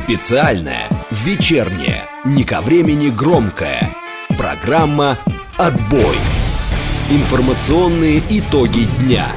Специальная, вечерняя, не ко времени громкая программа «Отбой». Информационные итоги дня.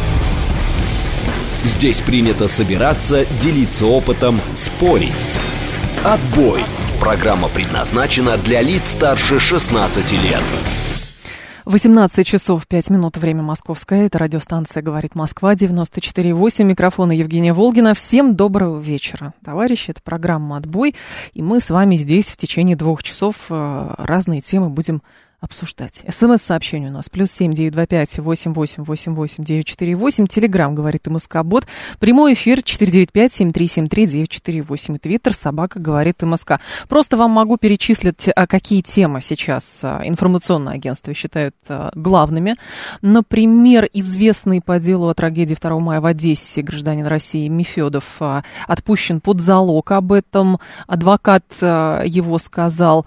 Здесь принято собираться, делиться опытом, спорить. «Отбой». Программа предназначена для лиц старше 16 лет. 18 часов 5 минут, время московское. Это радиостанция «Говорит Москва», 94,8. Микрофон Евгения Волгина. Всем доброго вечера, товарищи. Это программа «Отбой». И мы с вами здесь в течение 2 часов разные темы будем обсуждать. СМС-сообщение у нас +7 925 88 88 948. Телеграм «Говорит МСК-бот». Прямой эфир 495 7373 948. И Твиттер @ «Говорит МСК». Просто вам могу перечислить, какие темы сейчас информационные агентства считают главными. Например, известный по делу о трагедии 2 мая в Одессе гражданин России Мефедов отпущен под залог. Об этом адвокат его сказал.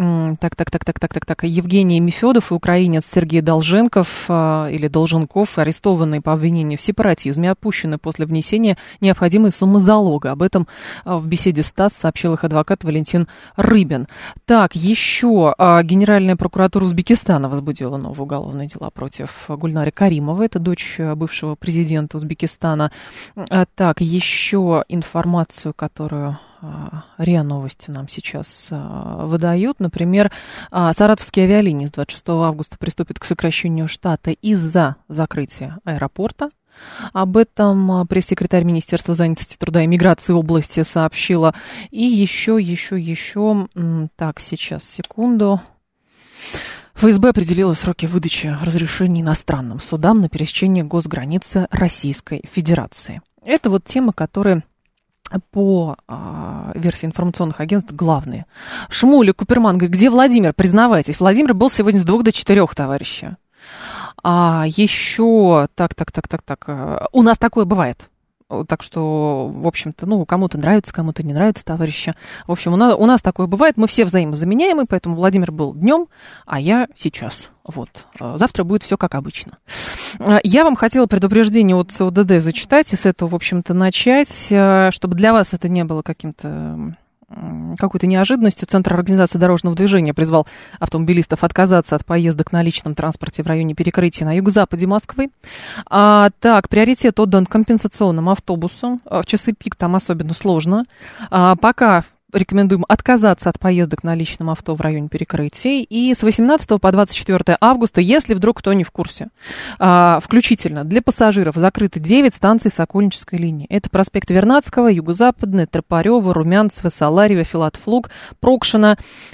Евгений Мефедов и украинец Сергей Долженков или Долженков, арестованные по обвинению в сепаратизме, отпущены после внесения необходимой суммы залога. Об этом в беседе с ТАСС сообщил их адвокат Валентин Рыбин. Так, еще Генеральная прокуратура Узбекистана возбудила новые уголовные дела против Гульнары Каримовой, это дочь бывшего президента Узбекистана. Так, еще информацию, которую РИА Новости нам сейчас выдают. Например, Саратовские авиалинии с 26 августа приступят к сокращению штата из-за закрытия аэропорта. Об этом пресс-секретарь Министерства занятости, труда и миграции области сообщила. И еще, так, сейчас, секунду. ФСБ определила сроки выдачи разрешений иностранным судам на пересечение госграницы Российской Федерации. Это вот темы, которые по версии информационных агентств главные. Шмуль и Куперман говорит, где Владимир? Признавайтесь. Владимир был сегодня с 2 до 4, товарищи. А еще, так. У нас такое бывает. Так что, в общем-то, кому-то нравится, кому-то не нравится, товарищи. В общем, у нас такое бывает. Мы все взаимозаменяемы, поэтому Владимир был днем, а я сейчас. Вот. Завтра будет все как обычно. Я вам хотела предупреждение от ЦОДД зачитать и с этого, в общем-то, начать, чтобы для вас это не было какой-то неожиданностью. Центр организации дорожного движения призвал автомобилистов отказаться от поездок на личном транспорте в районе перекрытия на юго-западе Москвы. Так, приоритет отдан компенсационным автобусам. В часы пик там особенно сложно. Пока рекомендуем отказаться от поездок на личном авто в районе перекрытий. И с 18 по 24 августа, если вдруг кто не в курсе, включительно для пассажиров закрыты 9 станций Сокольнической линии. Это проспект Вернадского, Юго-Западная, Тропарева, Румянцева, Саларьева, Филатов-Луг, Прокшина,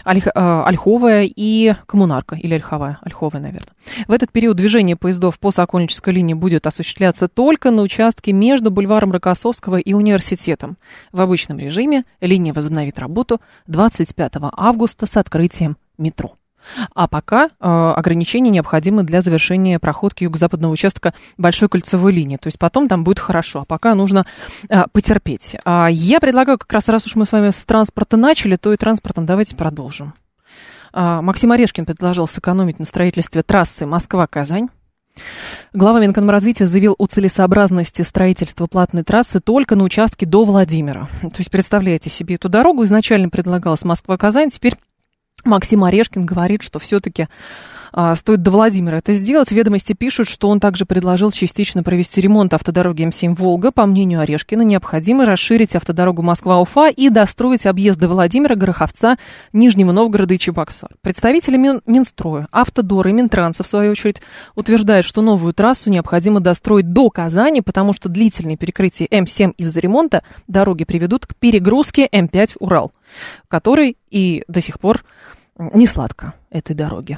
Ольховая и Коммунарка, или Ольховая, наверное. В этот период движение поездов по Сокольнической линии будет осуществляться только на участке между бульваром Рокоссовского и университетом. В обычном режиме линия возобновит работу 25 августа с открытием метро. А пока ограничения необходимы для завершения проходки юго-западного участка Большой кольцевой линии. То есть потом там будет хорошо, а пока нужно потерпеть. Я предлагаю как раз уж мы с вами с транспорта начали, то и транспортом давайте продолжим. Максим Орешкин предложил сэкономить на строительстве трассы Москва-Казань. Глава Минэкономразвития заявил о целесообразности строительства платной трассы только на участке до Владимира. То есть, представляете себе эту дорогу, изначально предлагалась Москва-Казань, теперь Максим Орешкин говорит, что все-таки стоит до Владимира это сделать. Ведомости пишут, что он также предложил частично провести ремонт автодороги М7 «Волга». По мнению Орешкина, необходимо расширить автодорогу Москва-Уфа и достроить объезды Владимира, Гороховца, Нижнего Новгорода и Чебоксар. Представители Минстроя, Автодора и Минтранса, в свою очередь, утверждают, что новую трассу необходимо достроить до Казани, потому что длительные перекрытия М7 из-за ремонта дороги приведут к перегрузке М5 «Урал», который и до сих пор не сладко этой дороги.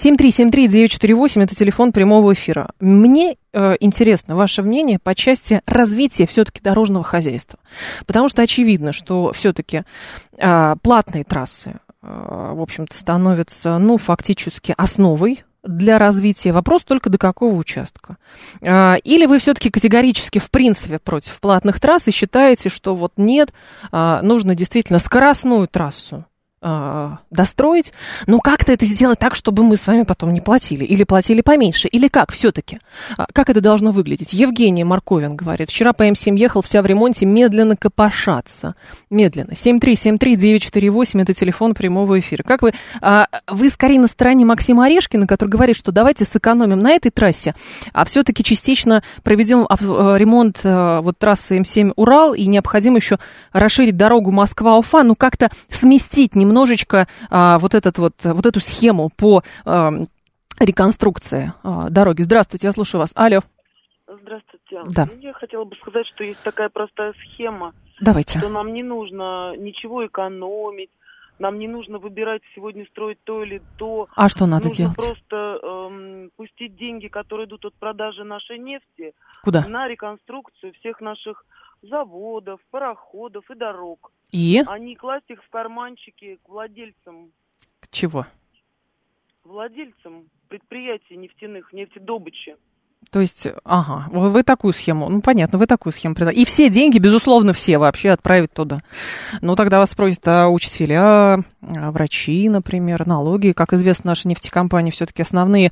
7373948 это телефон прямого эфира. Мне интересно ваше мнение по части развития все-таки дорожного хозяйства. Потому что очевидно, что все-таки платные трассы, в общем-то, становятся, фактически основой для развития. Вопрос только до какого участка. Или вы все-таки категорически, в принципе, против платных трасс и считаете, что вот нет, нужно действительно скоростную трассу достроить, но как-то это сделать так, чтобы мы с вами потом не платили, или платили поменьше, или как все-таки? Как это должно выглядеть? Евгений Марковин говорит, вчера по М7 ехал, вся в ремонте, медленно копошатся. Медленно. 7373948, это телефон прямого эфира. Как вы скорее на стороне Максима Орешкина, который говорит, что давайте сэкономим на этой трассе, а все-таки частично проведем ремонт вот трассы М7 Урал, и необходимо еще расширить дорогу Москва-Уфа, ну как-то сместить немножечко вот эту схему по реконструкции дороги. Здравствуйте, я слушаю вас. Алло. Здравствуйте. Да. Я хотела бы сказать, что есть такая простая схема. Давайте. Что нам не нужно ничего экономить, нам не нужно выбирать сегодня строить то или то. А что надо нужно делать? просто пустить деньги, которые идут от продажи нашей нефти, куда? На реконструкцию всех наших заводов, пароходов и дорог. И? А не класть их в карманчики к владельцам. К чего? Владельцам предприятий нефтяных, нефтедобычи. То есть, вы такую схему, ну, понятно, вы такую схему предлагаете. И все деньги, безусловно, все вообще отправить туда. Ну, тогда вас спросят, учителя, врачи, например, налоги. Как известно, наши нефтекомпании все-таки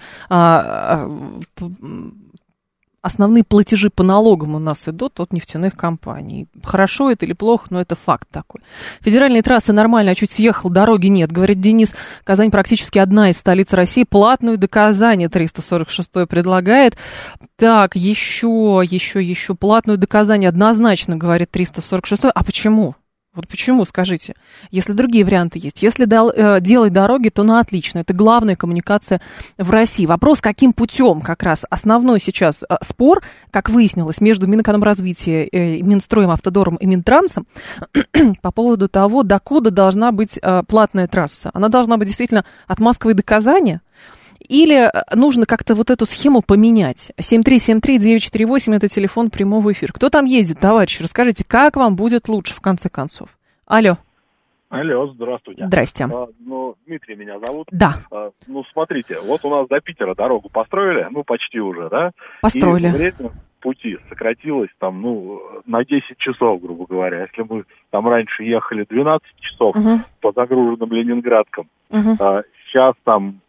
основные платежи по налогам у нас идут от нефтяных компаний. Хорошо это или плохо, но это факт такой. Федеральные трассы нормально, а чуть съехал, дороги нет. Говорит Денис, Казань практически одна из столиц России. Платную до Казани 346-й предлагает. Так, еще платную до Казани однозначно, говорит 346-й. А почему? Вот почему, скажите, если другие варианты есть. Если делать дороги, то отлично. Это главная коммуникация в России. Вопрос, каким путем как раз основной сейчас спор, как выяснилось, между Минэкономразвития, Минстроем, Автодором и Минтрансом по поводу того, докуда должна быть платная трасса. Она должна быть действительно от Москвы до Казани? Или нужно как-то вот эту схему поменять? 7373948, это телефон прямого эфира. Кто там ездит, товарищи? Расскажите, как вам будет лучше, в конце концов? Алло. Алло, здравствуйте. Здрасте. Дмитрий меня зовут. Да. Смотрите, вот у нас до Питера дорогу построили, почти уже, да? Построили. И время пути сократилось на 10 часов, грубо говоря. Если мы там раньше ехали 12 часов по загруженным Ленинградкам, сейчас там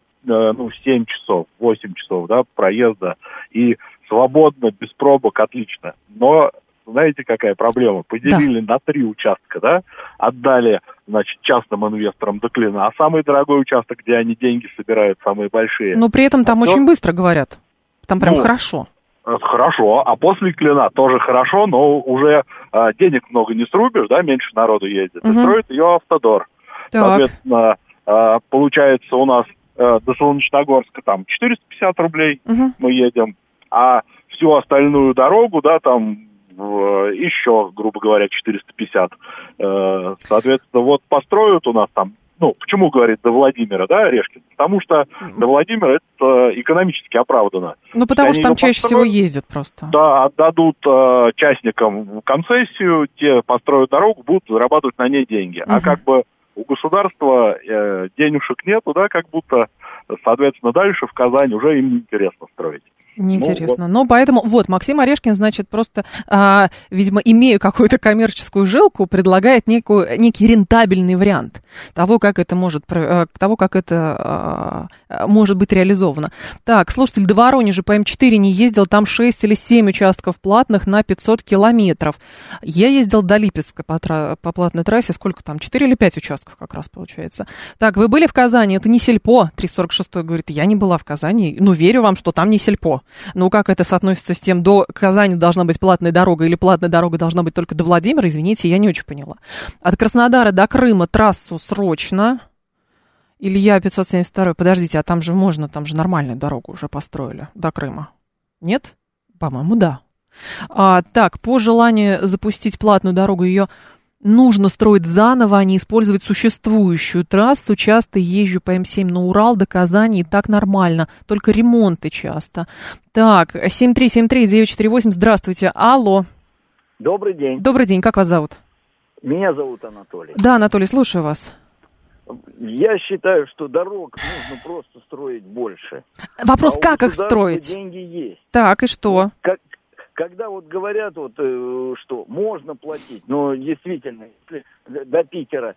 7 часов, 8 часов, да, проезда, и свободно, без пробок, отлично. Но, знаете, какая проблема? Поделили на 3 участка, да, отдали, частным инвесторам до Клина, а самый дорогой участок, где они деньги собирают, самые большие. Но при этом там очень быстро говорят, там прям хорошо. Хорошо, а после Клина тоже хорошо, но уже денег много не срубишь, да, меньше народу ездит, и строит ее Автодор. Так. Соответственно, получается у нас до Солнечногорска там 450 рублей мы едем, а всю остальную дорогу, да, там еще, грубо говоря, 450. Соответственно, вот построят у нас там, почему, говорит, до Владимира, да, Орешкин? Потому что до Владимира это экономически оправдано. Потому что там чаще всего ездят просто. Да, отдадут частникам концессию, те построят дорогу, будут зарабатывать на ней деньги. А как бы у государства денежек нету, да, как будто, соответственно, дальше в Казани уже им неинтересно строить. Неинтересно. Поэтому, Максим Орешкин, значит, просто, видимо, имея какую-то коммерческую жилку, предлагает некий рентабельный вариант того, как это может быть реализовано. Так, слушатель до Воронежа по М4 не ездил, там 6 или 7 участков платных на 500 километров. Я ездил до Липецка по платной трассе, сколько там, 4 или 5 участков как раз получается. Так, вы были в Казани, это не сельпо, 346-й говорит, я не была в Казани, верю вам, что там не сельпо. Как это соотносится с тем, до Казани должна быть платная дорога или платная дорога должна быть только до Владимира, извините, я не очень поняла. От Краснодара до Крыма трассу срочно. Илья 572, подождите, а там же нормальную дорогу уже построили до Крыма. Нет? По-моему, да. Так, по желанию запустить платную дорогу, ее нужно строить заново, а не использовать существующую трассу. Часто езжу по М7 на Урал до Казани, и так нормально, только ремонты часто. Так, 7373948, здравствуйте, алло. Добрый день. Добрый день, как вас зовут? Меня зовут Анатолий. Да, Анатолий, слушаю вас. Я считаю, что дорог нужно просто строить больше. Вопрос, как их строить? Деньги есть. Так, и что? когда вот говорят, вот, что можно платить, но действительно, если до Питера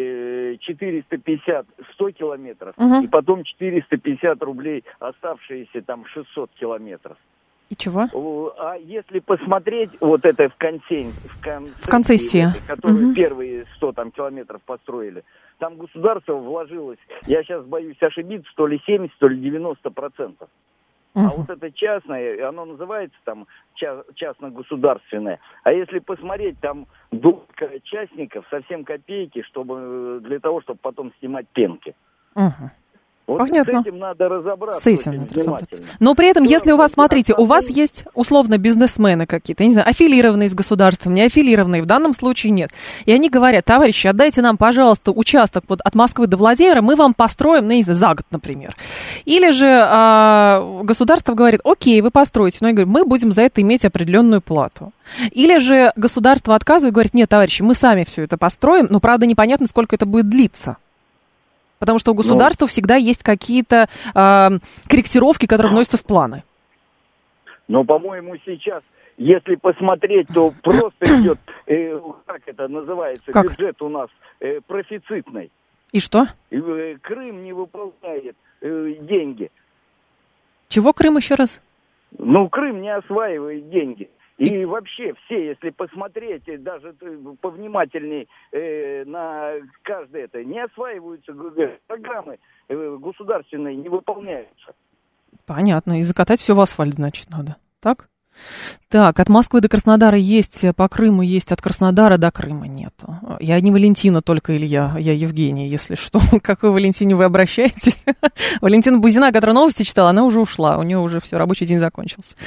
450-100 километров, и потом 450 рублей оставшиеся там 600 километров. И чего? А если посмотреть вот это в концессии, которые первые 100 там, километров построили, там государство вложилось, я сейчас боюсь ошибиться, то ли 70, то ли 90%. А вот это частное, оно называется там частно-государственное. А если посмотреть, там доля частников совсем копейки, чтобы для того, чтобы потом снимать пенки. Вот понятно. с этим надо разобраться. С этим надо разобраться. Но при этом, если у вас, смотрите, у вас есть условно бизнесмены какие-то, не знаю, аффилированные с государством, не аффилированные, в данном случае нет. И они говорят: товарищи, отдайте нам, пожалуйста, участок вот от Москвы до Владимира, мы вам построим, ну, не знаю, за год, например. Или же государство говорит: окей, вы построите, но мы будем за это иметь определенную плату. Или же государство отказывает и говорит: нет, товарищи, мы сами все это построим, но, правда, непонятно, сколько это будет длиться. Потому что у государства всегда есть какие-то корректировки, которые вносятся в планы. Но, по-моему, сейчас, если посмотреть, то просто идет, как это называется, бюджет у нас профицитный. И что? Крым не выполняет деньги. Чего Крым еще раз? Ну, Крым не осваивает деньги. И вообще все, если посмотреть, даже повнимательней на каждое это, не осваиваются программы государственные, не выполняются. Понятно. И закатать все в асфальт, значит, надо. Так? Так, от Москвы до Краснодара есть, по Крыму есть, от Краснодара до Крыма нету. Я не Валентина только, Илья, я Евгения, если что. К какой Валентине вы обращаетесь? Валентина Бузина, которая новости читала, она уже ушла, у нее уже все, рабочий день закончился.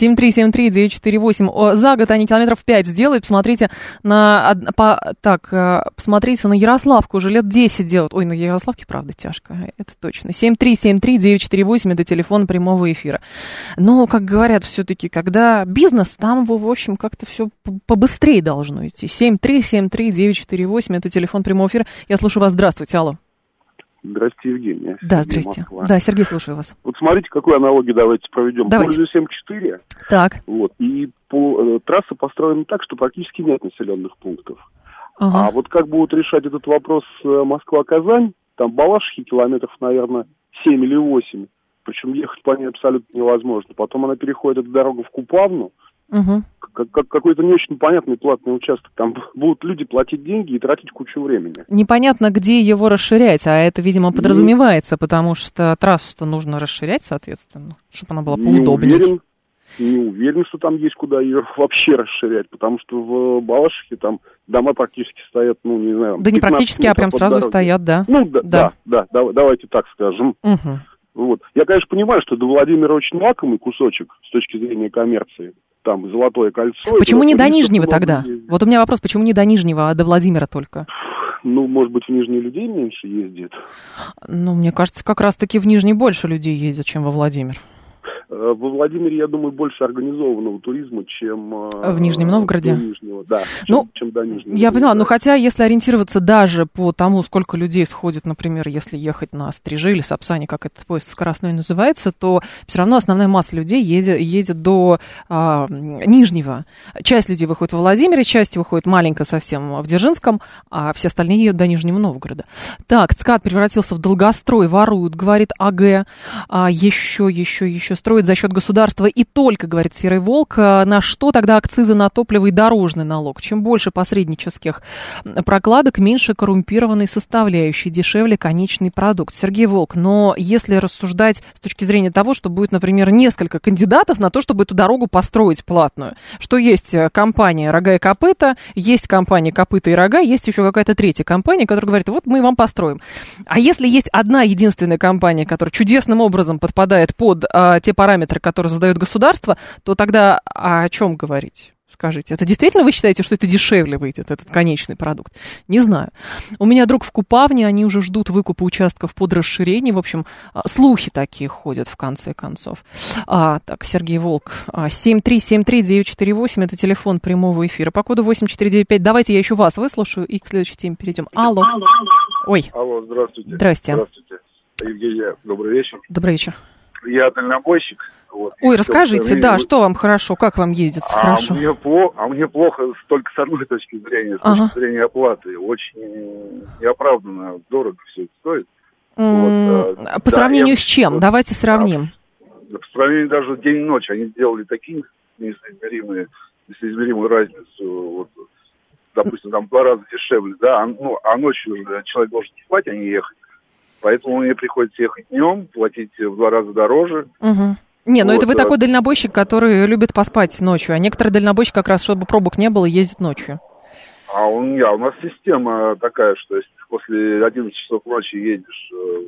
7373948. За год они километров 5 сделают, посмотрите посмотрите на Ярославку, уже лет 10 делают. Ой, на Ярославке, правда, тяжко, это точно. 7373948, это телефон прямого эфира. Но, как говорят, все-таки, когда бизнес, там, в общем, как-то все побыстрее должно идти. 7373948, это телефон прямого эфира. Я слушаю вас. Здравствуйте, алло. Здравствуйте, Евгения. Да, здрасте. Да, Сергей, слушаю вас. Вот смотрите, какую аналогию давайте проведем. Давайте. Пользуюсь М4. Так. Вот, и трасса построена так, что практически нет населенных пунктов. Ага. А вот как будут решать этот вопрос Москва-Казань, там Балашихи километров, наверное, 7 или 8. Причем ехать по ней абсолютно невозможно. Потом она переходит эту дорогу в Купавну. Какой-то не очень понятный платный участок. Там будут люди платить деньги и тратить кучу времени. Непонятно, где его расширять, а это, видимо, подразумевается, потому что трассу-то нужно расширять, соответственно, чтобы она была поудобнее. Не уверен, что там есть куда ее вообще расширять, потому что в Балашихе там дома практически стоят, ну, не знаю... Да не практически, а прям сразу дороги стоят, да. Ну, да, давайте так скажем. Вот. Я, конечно, понимаю, что до Владимира очень лакомый кусочек с точки зрения коммерции. Там Золотое кольцо. Почему не до Нижнего тогда? Вот у меня вопрос, почему не до Нижнего, а до Владимира только? Ну, может быть, в Нижний людей меньше ездит? Ну, мне кажется, как раз-таки в Нижний больше людей ездят, чем во Владимир. Во Владимире, я думаю, больше организованного туризма, чем... В Нижнем Новгороде? Да, чем до Нижнего. Я поняла, но хотя, если ориентироваться даже по тому, сколько людей сходит, например, если ехать на Стрижи или Сапсане, как этот поезд скоростной называется, то все равно основная масса людей едет до Нижнего. Часть людей выходит во Владимире, часть выходит маленько совсем в Дзержинском, а все остальные едут до Нижнего Новгорода. Так, ЦКАД превратился в долгострой, воруют, говорит АГ, еще строят за счет государства и только, говорит Серый Волк, на что тогда акцизы на топливо и дорожный налог? Чем больше посреднических прокладок, меньше коррумпированной составляющей, дешевле конечный продукт. Сергей Волк, но если рассуждать с точки зрения того, что будет, например, несколько кандидатов на то, чтобы эту дорогу построить платную, что есть компания «Рога и копыта», есть компания «Копыта и рога», есть еще какая-то третья компания, которая говорит: вот мы вам построим. А если есть одна единственная компания, которая чудесным образом подпадает под те параметры, которые задает государство, то тогда о чем говорить? Скажите, это действительно вы считаете, что это дешевле выйдет, этот конечный продукт? Не знаю. У меня друг в Купавне, они уже ждут выкупа участков под расширение. В общем, слухи такие ходят, в конце концов. Так, Сергей Волк, 7373948, это телефон прямого эфира. По коду 8495. Давайте я еще вас выслушаю и к следующей теме перейдем. Алло. Ой. Алло, здравствуйте. Здрасте. Здравствуйте. Евгения, добрый вечер. Добрый вечер. я дальнобойщик. Вот, ой, расскажите, да, что вам хорошо, как вам ездится хорошо? Мне плохо только с одной точки зрения, с точки зрения оплаты. Очень неоправданно дорого все это стоит. По сравнению с чем? Давайте сравним. По сравнению даже день и ночь. Они сделали такие несоизмеримую разницу. Вот, допустим, там в 2 раза дешевле, да, а ночью человек должен спать, а не ехать. Поэтому мне приходится ехать днем, платить в 2 раза дороже. Не, ну это вы такой дальнобойщик, который любит поспать ночью, а некоторые дальнобойщики как раз, чтобы пробок не было, ездят ночью. У нас система такая, что если после 11 часов ночи едешь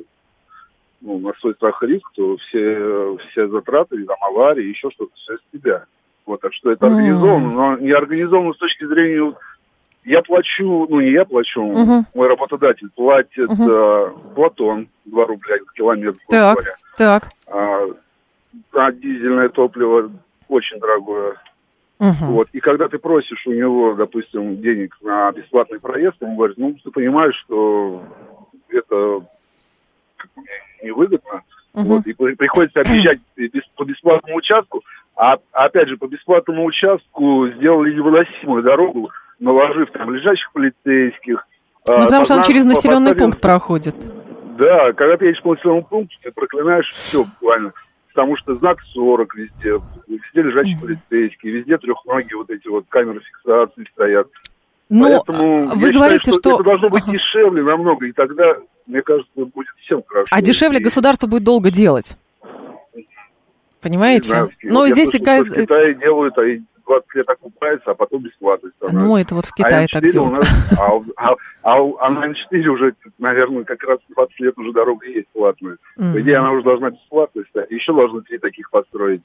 на свой страх и риск, то все затраты, там, аварии, еще что-то, все с тебя. Вот, так что это организовано, но не организовано с точки зрения... Я плачу, не я плачу, мой работодатель платит Платон 2 рубля километр. Так. Дизельное топливо очень дорогое. Вот. И когда ты просишь у него, допустим, денег на бесплатный проезд, он говорит, ты понимаешь, что это невыгодно. Вот. И приходится объезжать по бесплатному участку. А опять же, по бесплатному участку сделали невыносимую дорогу, наложив там лежачих полицейских. Потому что он через населенный пункт проходит. Да, когда ты едешь по населенному пункту, ты проклинаешь все буквально. Потому что знак 40 везде лежачие полицейские, везде трехногие вот эти вот камеры фиксации стоят. Но поэтому вы говорите, считаю, что это должно быть дешевле намного, и тогда, мне кажется, будет всем хорошо. А дешевле государство будет долго делать. Понимаете? Но здесь в Китае делают, 20 лет окупается, а потом бесплатно становится. Это вот в Китае так делают. А на М4 уже, наверное, как раз 20 лет уже дорога есть платная. По идее, она уже должна бесплатной стать. Еще должны 3 таких построить.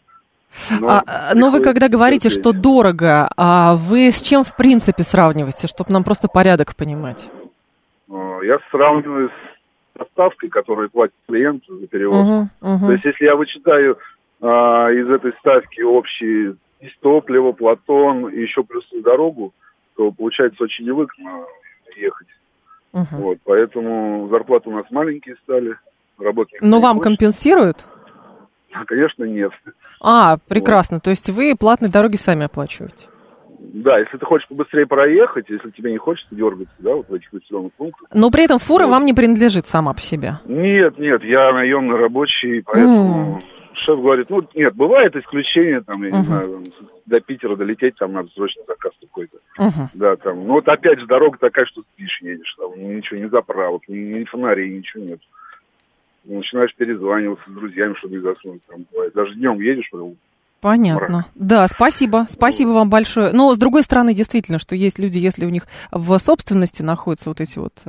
Но вы когда говорите, что дорого, вы с чем в принципе сравниваете, чтобы нам просто порядок понимать? Я сравниваю с доставкой, которую платит клиент за перевоз. То есть, если я вычитаю из этой ставки общий из топлива, Платон и еще плюс дорогу, то получается очень невыгодно ехать. Вот, поэтому зарплаты у нас маленькие стали. Но вам компенсируют? Конечно, нет. Прекрасно. То есть вы платные дороги сами оплачиваете? Да, если ты хочешь побыстрее проехать, если тебе не хочется дергаться, вот в этих населенных пунктах. Но при этом фура вам не принадлежит сама по себе? Нет, я наемный рабочий, поэтому... Шеф говорит, бывает исключение, там, я не знаю, до Питера долететь, там надо срочно заказ какой-то. Да, там, вот опять же дорога такая, что спишь, едешь, там, ничего, ни заправок, ни фонарей, ничего нет. Начинаешь перезваниваться с друзьями, чтобы не заснуть, там, бывает. Даже днем едешь, Понятно. Да, спасибо вам большое. Но, с другой стороны, действительно, что есть люди, если у них в собственности находятся вот эти вот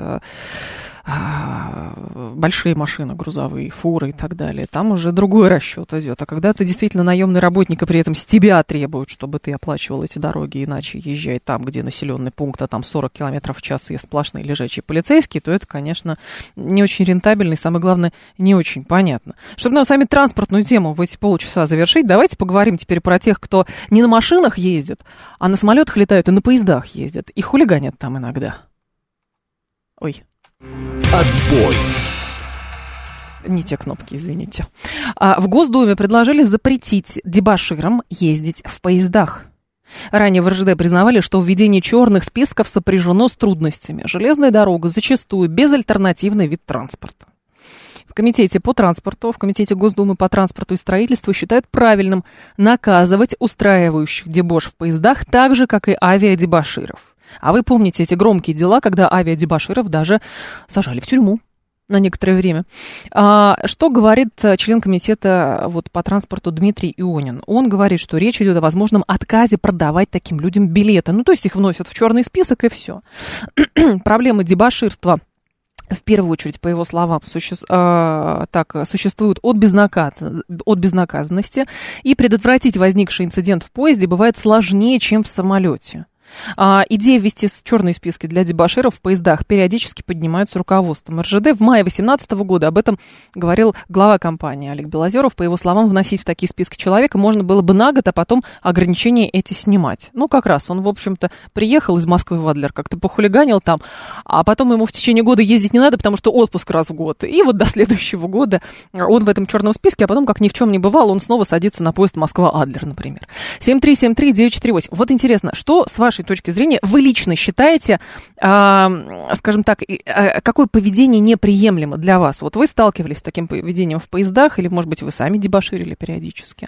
большие машины, грузовые, фуры и так далее, там уже другой расчет идет. А когда ты действительно наемный работник, и при этом с тебя требуют, чтобы ты оплачивал эти дороги, иначе езжай там, где населенный пункт, а там 40 километров в час и сплошные лежачие полицейские, то это, конечно, не очень рентабельно и, самое главное, не очень понятно. Чтобы нам с вами транспортную тему в эти полчаса завершить, давайте поговорим теперь про тех, кто не на машинах ездит, а на самолетах летают и на поездах ездят, и хулиганят там иногда. Ой. Отбой. Не те кнопки, извините. В Госдуме предложили запретить дебоширам ездить в поездах. Ранее в РЖД признавали, что введение черных списков сопряжено с трудностями. Железная дорога зачастую безальтернативный вид транспорта. В Комитете по транспорту, в Комитете Госдумы по транспорту и строительству считают правильным наказывать устраивающих дебош в поездах так же, как и авиадебоширов. А вы помните эти громкие дела, когда авиадебоширов даже сажали в тюрьму на некоторое время. Что говорит член комитета по транспорту Дмитрий Ионин? Он говорит, что речь идет о возможном отказе продавать таким людям билеты. То есть их вносят в черный список и все. Проблемы дебоширства, в первую очередь, по его словам, существуют от безнаказанности, и предотвратить возникший инцидент в поезде бывает сложнее, чем в самолете. Идея ввести черные списки для дебоширов в поездах периодически поднимаются руководством РЖД. В мае 2018 года об этом говорил глава компании Олег Белозеров. По его словам, вносить в такие списки человека можно было бы на год, а потом ограничения эти снимать. Ну, как раз он, в общем-то, приехал из Москвы в Адлер, как-то похулиганил там, а потом ему в течение года ездить не надо, потому что отпуск раз в год. И вот до следующего года он в этом черном списке, а потом, как ни в чем не бывало, он снова садится на поезд Москва-Адлер, например. 7373948. Вот интересно, что, с вашей точки зрения, вы лично считаете, скажем так, какое поведение неприемлемо для вас? Вот вы сталкивались с таким поведением в поездах, или, может быть, вы сами дебоширили периодически?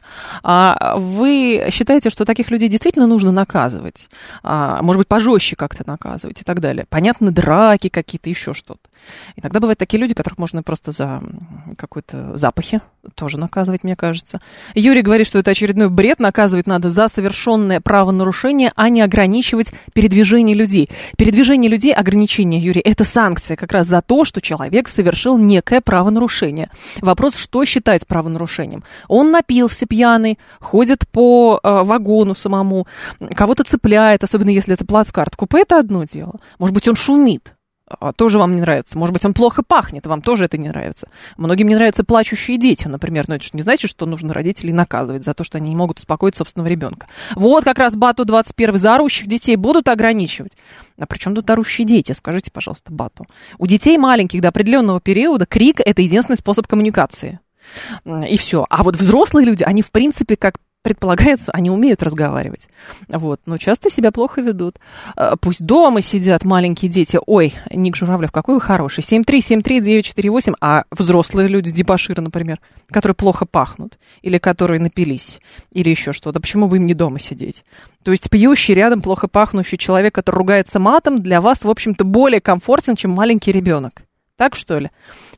Вы считаете, что таких людей действительно нужно наказывать? Может быть, пожестче как-то наказывать и так далее? Понятно, драки какие-то, еще что-то. Иногда бывают такие люди, которых можно просто за какой-то запахи тоже наказывать, мне кажется. Юрий говорит, что это очередной бред, наказывать надо за совершенное правонарушение, а не ограничивать передвижение людей. Передвижение людей, ограничение, Юрий, это санкция как раз за то, что человек совершил некое правонарушение. Вопрос, что считать правонарушением? Он напился пьяный, ходит по вагону самому, кого-то цепляет, особенно если это плацкарт. Купе — это одно дело. Может быть, он шумит. Тоже вам не нравится. Может быть, он плохо пахнет, вам тоже это не нравится. Многим не нравятся плачущие дети, например. Но это же не значит, что нужно родителей наказывать за то, что они не могут успокоить собственного ребенка. Вот как раз Бату 21 за орущих детей будут ограничивать. А при чем тут орущие дети? Скажите, пожалуйста, Бату. У детей маленьких до определенного периода крик – это единственный способ коммуникации. И все. А вот взрослые люди, они в принципе, как предполагается, они умеют разговаривать. Вот. Но часто себя плохо ведут. Пусть дома сидят маленькие дети. Ой, Ник Журавлев, какой вы хороший. 7373948. А взрослые люди, дебоширы, например, которые плохо пахнут, или которые напились, или еще что-то. Почему бы им не дома сидеть? То есть пьющий рядом плохо пахнущий человек, который ругается матом, для вас, в общем-то, более комфортен, чем маленький ребенок. Так, что ли?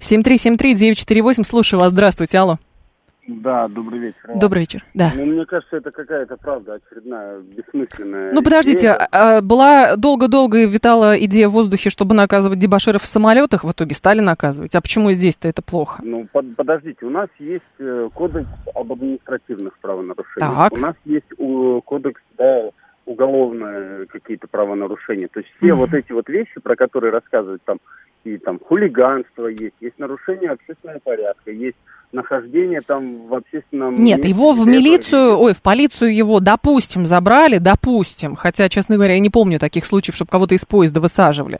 7373948. Слушаю вас. Здравствуйте. Алло. Да, добрый вечер. Добрый вечер, да. Ну, мне кажется, это какая-то, правда, очередная бессмысленная Ну, подождите, была долго-долго витала идея в воздухе, чтобы наказывать дебоширов в самолетах, в итоге стали наказывать. А почему здесь-то это плохо? Ну, подождите, у нас есть кодекс об административных правонарушениях. Так. У нас есть кодекс, да, уголовные какие-то правонарушения. То есть все вот эти вот вещи, про которые рассказывают, там, и там хулиганство есть нарушение общественного порядка, есть нахождение там в общественном... Нет, его в милицию, в полицию его, допустим, забрали, хотя, честно говоря, я не помню таких случаев, чтобы кого-то из поезда высаживали,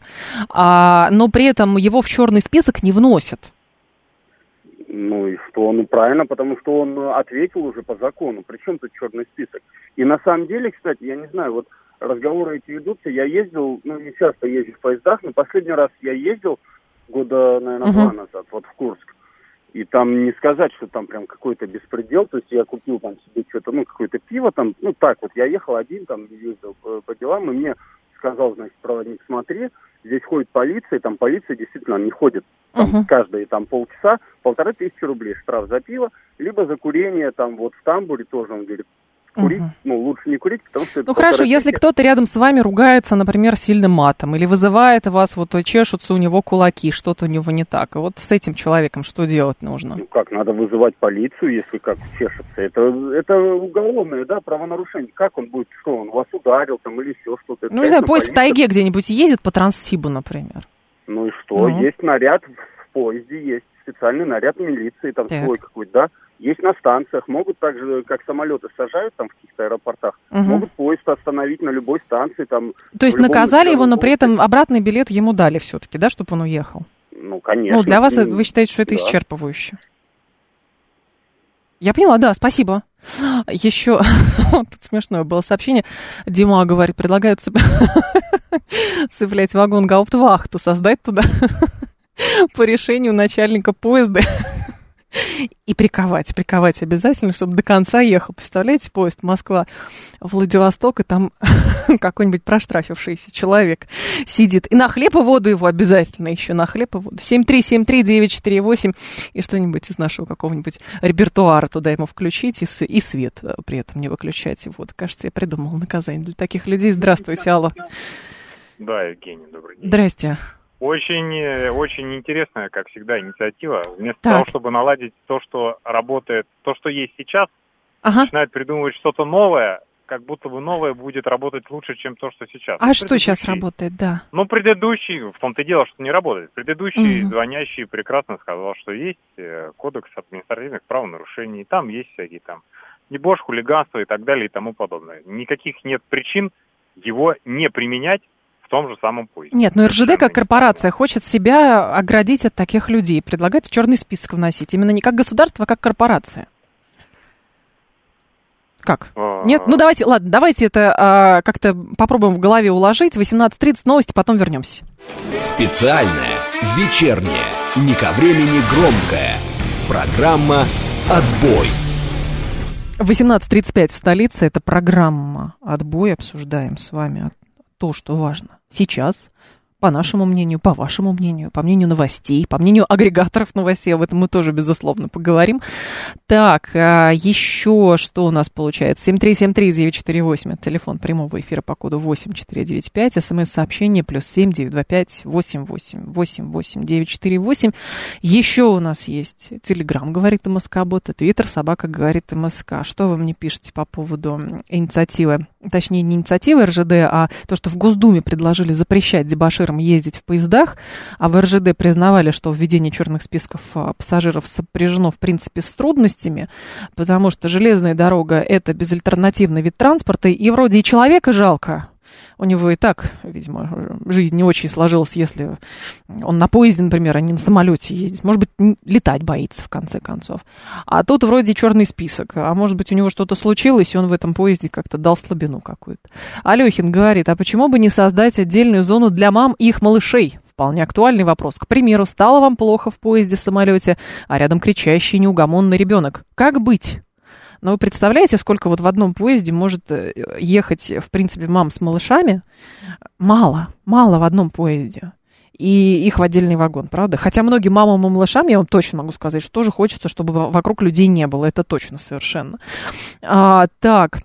но при этом его в черный список не вносят. Ну и что? Ну правильно, потому что он ответил уже по закону. Причем тут черный список? И на самом деле, кстати, я не знаю, вот разговоры эти ведутся, я ездил, не часто езжу в поездах, но последний раз я ездил года, наверное, 2 назад, вот в Курск. И там не сказать, что там прям какой-то беспредел, то есть я купил там себе что-то, какое-то пиво там, так вот, я ехал один, там, ездил по делам, и мне сказал, значит, проводник, смотри, здесь ходит полиция, и там полиция действительно не ходит, там, каждые там полчаса, 1500 рублей штраф за пиво, либо за курение там вот в тамбуре тоже, он говорит, курить, лучше не курить, потому что... хорошо, если кто-то рядом с вами ругается, например, сильным матом, или вызывает вас, вот чешутся у него кулаки, что-то у него не так, и вот с этим человеком что делать нужно? Надо вызывать полицию, если как чешется. Это уголовное, да, правонарушение. Как он будет, что он вас ударил там или еще что-то? Не знаю, поезд в тайге где-нибудь ездит по Транссибу, например. Ну и что? Есть наряд в поезде, есть специальный наряд милиции, там свой какой-то, да. Есть на станциях, могут так же, как самолеты сажают там в каких-то аэропортах, могут поезд остановить на любой станции. Там, то есть наказали его, но при этом обратный билет ему дали все-таки, да, чтобы он уехал? Ну, конечно. Для вас вы считаете, что это исчерпывающе? Я поняла, да, спасибо. Еще, тут смешное было сообщение. Дима говорит, предлагают цеплять вагон гауптвахту, создать туда по решению начальника поезда. И приковать обязательно, чтобы до конца ехал. Представляете, поезд Москва-Владивосток, и там какой-нибудь проштрафившийся человек сидит. И на хлеб и воду его обязательно еще, на хлеб и воду. 7373948, и что-нибудь из нашего какого-нибудь репертуара туда ему включить, и свет при этом не выключать. И вот, кажется, я придумал наказание для таких людей. Здравствуйте, алло. Да, Евгений, добрый день. Здрасте. Очень интересная, как всегда, инициатива. Вместо того, чтобы наладить то, что работает, то, что есть сейчас, начинают придумывать что-то новое, как будто бы новое будет работать лучше, чем то, что сейчас. А что сейчас работает, да? Ну, предыдущий, в том-то и дело, что не работает. Предыдущий звонящий прекрасно сказал, что есть кодекс административных правонарушений, там есть всякие там дебош, хулиганство и так далее и тому подобное. Никаких нет причин его не применять в том же самом поезде. Нет, но РЖД как корпорация хочет себя оградить от таких людей, предлагает в черный список вносить. Именно не как государство, а как корпорация. Как? Нет? Ну, давайте это как-то попробуем в голове уложить. 18:30 новости, потом вернемся. Специальная, вечерняя, не ко времени громкая. Программа «Отбой». 18:35 в столице. Это программа «Отбой». Обсуждаем с вами то, что важно сейчас. По нашему мнению, по вашему мнению, по мнению новостей, по мнению агрегаторов новостей, об этом мы тоже, безусловно, поговорим. Так, еще что у нас получается? 7373948, это телефон прямого эфира по коду 8495, смс-сообщение +7 925 88 88 948. Еще у нас есть Телеграм, говорит МСК-бот, Твиттер, собака, говорит МСК. Что вы мне пишете по поводу инициативы, точнее, не инициативы РЖД, а то, что в Госдуме предложили запрещать дебоширам ездить в поездах, а в РЖД признавали, что введение черных списков пассажиров сопряжено, в принципе, с трудностями, потому что железная дорога – это безальтернативный вид транспорта, и вроде и человека жалко. У него и так, видимо, жизнь не очень сложилась, если он на поезде, например, а не на самолете ездит. Может быть, летать боится, в конце концов. А тут вроде черный список. А может быть, у него что-то случилось, и он в этом поезде как-то дал слабину какую-то. Алехин говорит, а почему бы не создать отдельную зону для мам и их малышей? Вполне актуальный вопрос. К примеру, стало вам плохо в поезде, самолете, а рядом кричащий неугомонный ребенок. Как быть? Но вы представляете, сколько вот в одном поезде может ехать, в принципе, мам с малышами? Мало в одном поезде. И их в отдельный вагон, правда? Хотя многим мамам и малышам, я вам точно могу сказать, что тоже хочется, чтобы вокруг людей не было. Это точно совершенно. Так,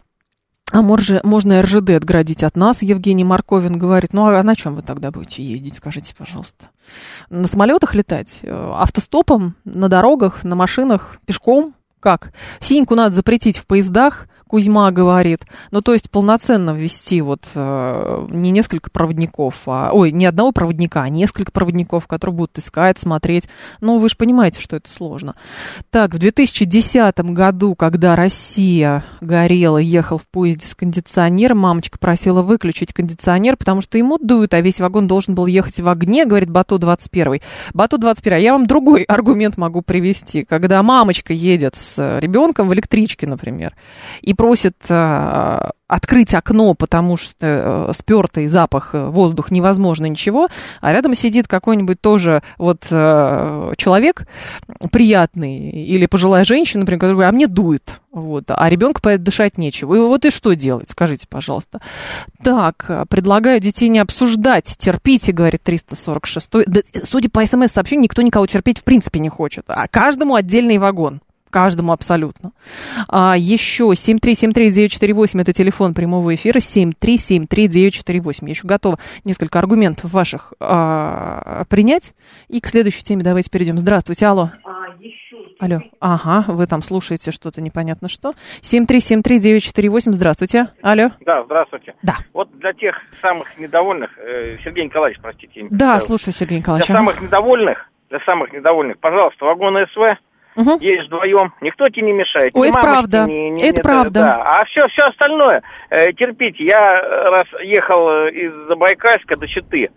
можно РЖД отградить от нас, Евгений Марковин говорит. Ну, а на чем вы тогда будете ездить, скажите, пожалуйста? На самолетах летать? Автостопом? На дорогах? На машинах? Пешком? Как? Синьку надо запретить в поездах, Кузьма говорит. Ну, то есть полноценно ввести вот не несколько проводников, не одного проводника, а несколько проводников, которые будут искать, смотреть. Ну, вы же понимаете, что это сложно. Так, в 2010 году, когда Россия горела, ехал в поезде с кондиционером, мамочка просила выключить кондиционер, потому что ему дует, а весь вагон должен был ехать в огне, говорит Бату-21. Бату-21, я вам другой аргумент могу привести. Когда мамочка едет с ребенком в электричке, например, и просит открыть окно, потому что спёртый запах, воздух, невозможно ничего, а рядом сидит какой-нибудь тоже вот человек приятный или пожилая женщина, например, которая говорит, а мне дует, вот, а ребенку поэтому дышать нечего. И вот и что делать, скажите, пожалуйста. Так, предлагаю детей не обсуждать, терпите, говорит 346-й. Да, судя по СМС-сообщению, никто никого терпеть в принципе не хочет, а каждому отдельный вагон. Каждому абсолютно. Еще 7373948, это телефон прямого эфира, 7373948. Я еще готова несколько аргументов ваших принять. И к следующей теме давайте перейдем. Здравствуйте, алло. Алло, ага, вы там слушаете что-то непонятно что. 7373948, здравствуйте. Алло. Да, здравствуйте. Да. Вот для тех самых недовольных, Сергей Николаевич, простите. Да, слушаю, Сергей Николаевич. Для самых недовольных, пожалуйста, вагоны СВ. Угу. Едешь вдвоем, никто тебе не мешает. Ой, это правда, это правда. Да. А все остальное терпите. Я раз ехал из Забайкальска до Читы,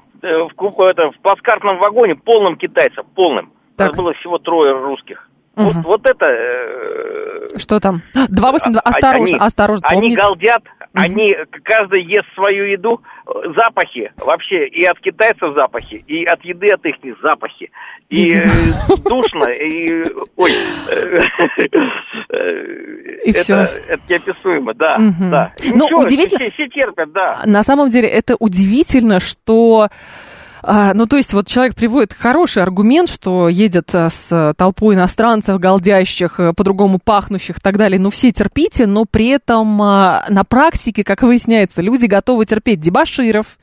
в плацкартном вагоне, полным китайцев, полным. Так. Было всего 3 русских. Угу. Вот это... Что там? 282, осторожно, они галдят, они, каждый ест свою еду, запахи вообще, и от китайцев запахи, и от еды от их запахи. И душно, и... Ой. Это неописуемо, да. Да. Ну, удивительно... Все терпят, да. На самом деле, это удивительно, что... Ну, то есть, вот человек приводит хороший аргумент, что едет с толпой иностранцев, галдящих, по-другому пахнущих и так далее. Ну, все терпите, но при этом на практике, как выясняется, люди готовы терпеть дебоширов,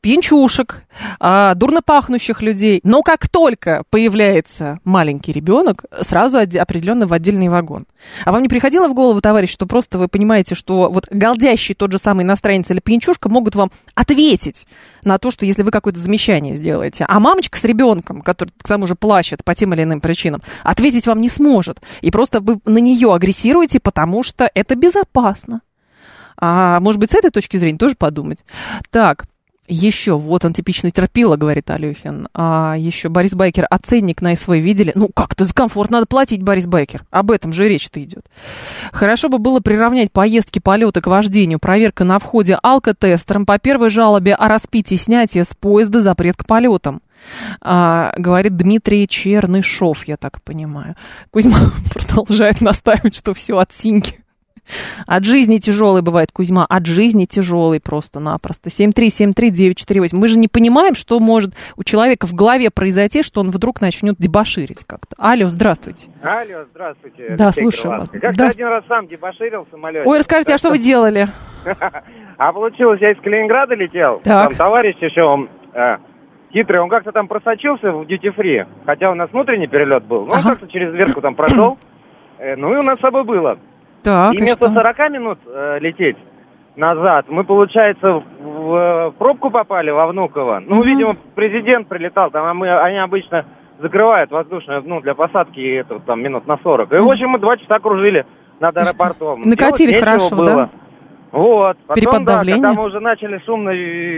пьянчушек, дурно пахнущих людей. Но как только появляется маленький ребенок, сразу определенно в отдельный вагон. А вам не приходило в голову, товарищ, что просто вы понимаете, что вот галдящий тот же самый иностранец или пьянчушка могут вам ответить на то, что если вы какое-то замечание сделаете, а мамочка с ребенком, который к тому же плачет по тем или иным причинам, ответить вам не сможет. И просто вы на нее агрессируете, потому что это безопасно. А может быть, с этой точки зрения тоже подумать. Так. Еще, вот он типичный терпила, говорит Алехин. Еще Борис Байкер, ценник на СВ видели? Ну, как-то за комфорт надо платить, Борис Байкер. Об этом же речь-то идет. Хорошо бы было приравнять поездки, полеты к вождению. Проверка на входе алкотестером. По первой жалобе о распитии снятия с поезда, запрет к полетам. Говорит Дмитрий Чернышов, я так понимаю. Кузьма продолжает настаивать, что все от синьки. От жизни тяжелый бывает, Кузьма, от жизни тяжелый просто-напросто. 7373948. Мы же не понимаем, что может у человека в голове произойти, что он вдруг начнет дебоширить как-то. Алло, здравствуйте. Алло, здравствуйте. Да, слушаю вас. Как-то один раз сам дебоширил в самолете. Ой, расскажите, а что вы делали? А получилось, я из Калининграда летел. Там товарищ еще, он хитрый, он как-то там просочился в дьюти-фри, хотя у нас внутренний перелет был. Ну, он как-то через дверку там прошел. Ну, и у нас с собой было. Так, и вместо 40 минут лететь назад, мы, получается, в пробку попали во Внуково. Ну, видимо, президент прилетал, там они обычно закрывают воздушную, для посадки там минут на 40. И, в общем, мы 2 часа кружили над аэропортом. Накатили хорошо, было. Да? Вот. Потом, перепад давления. Когда мы уже начали шумно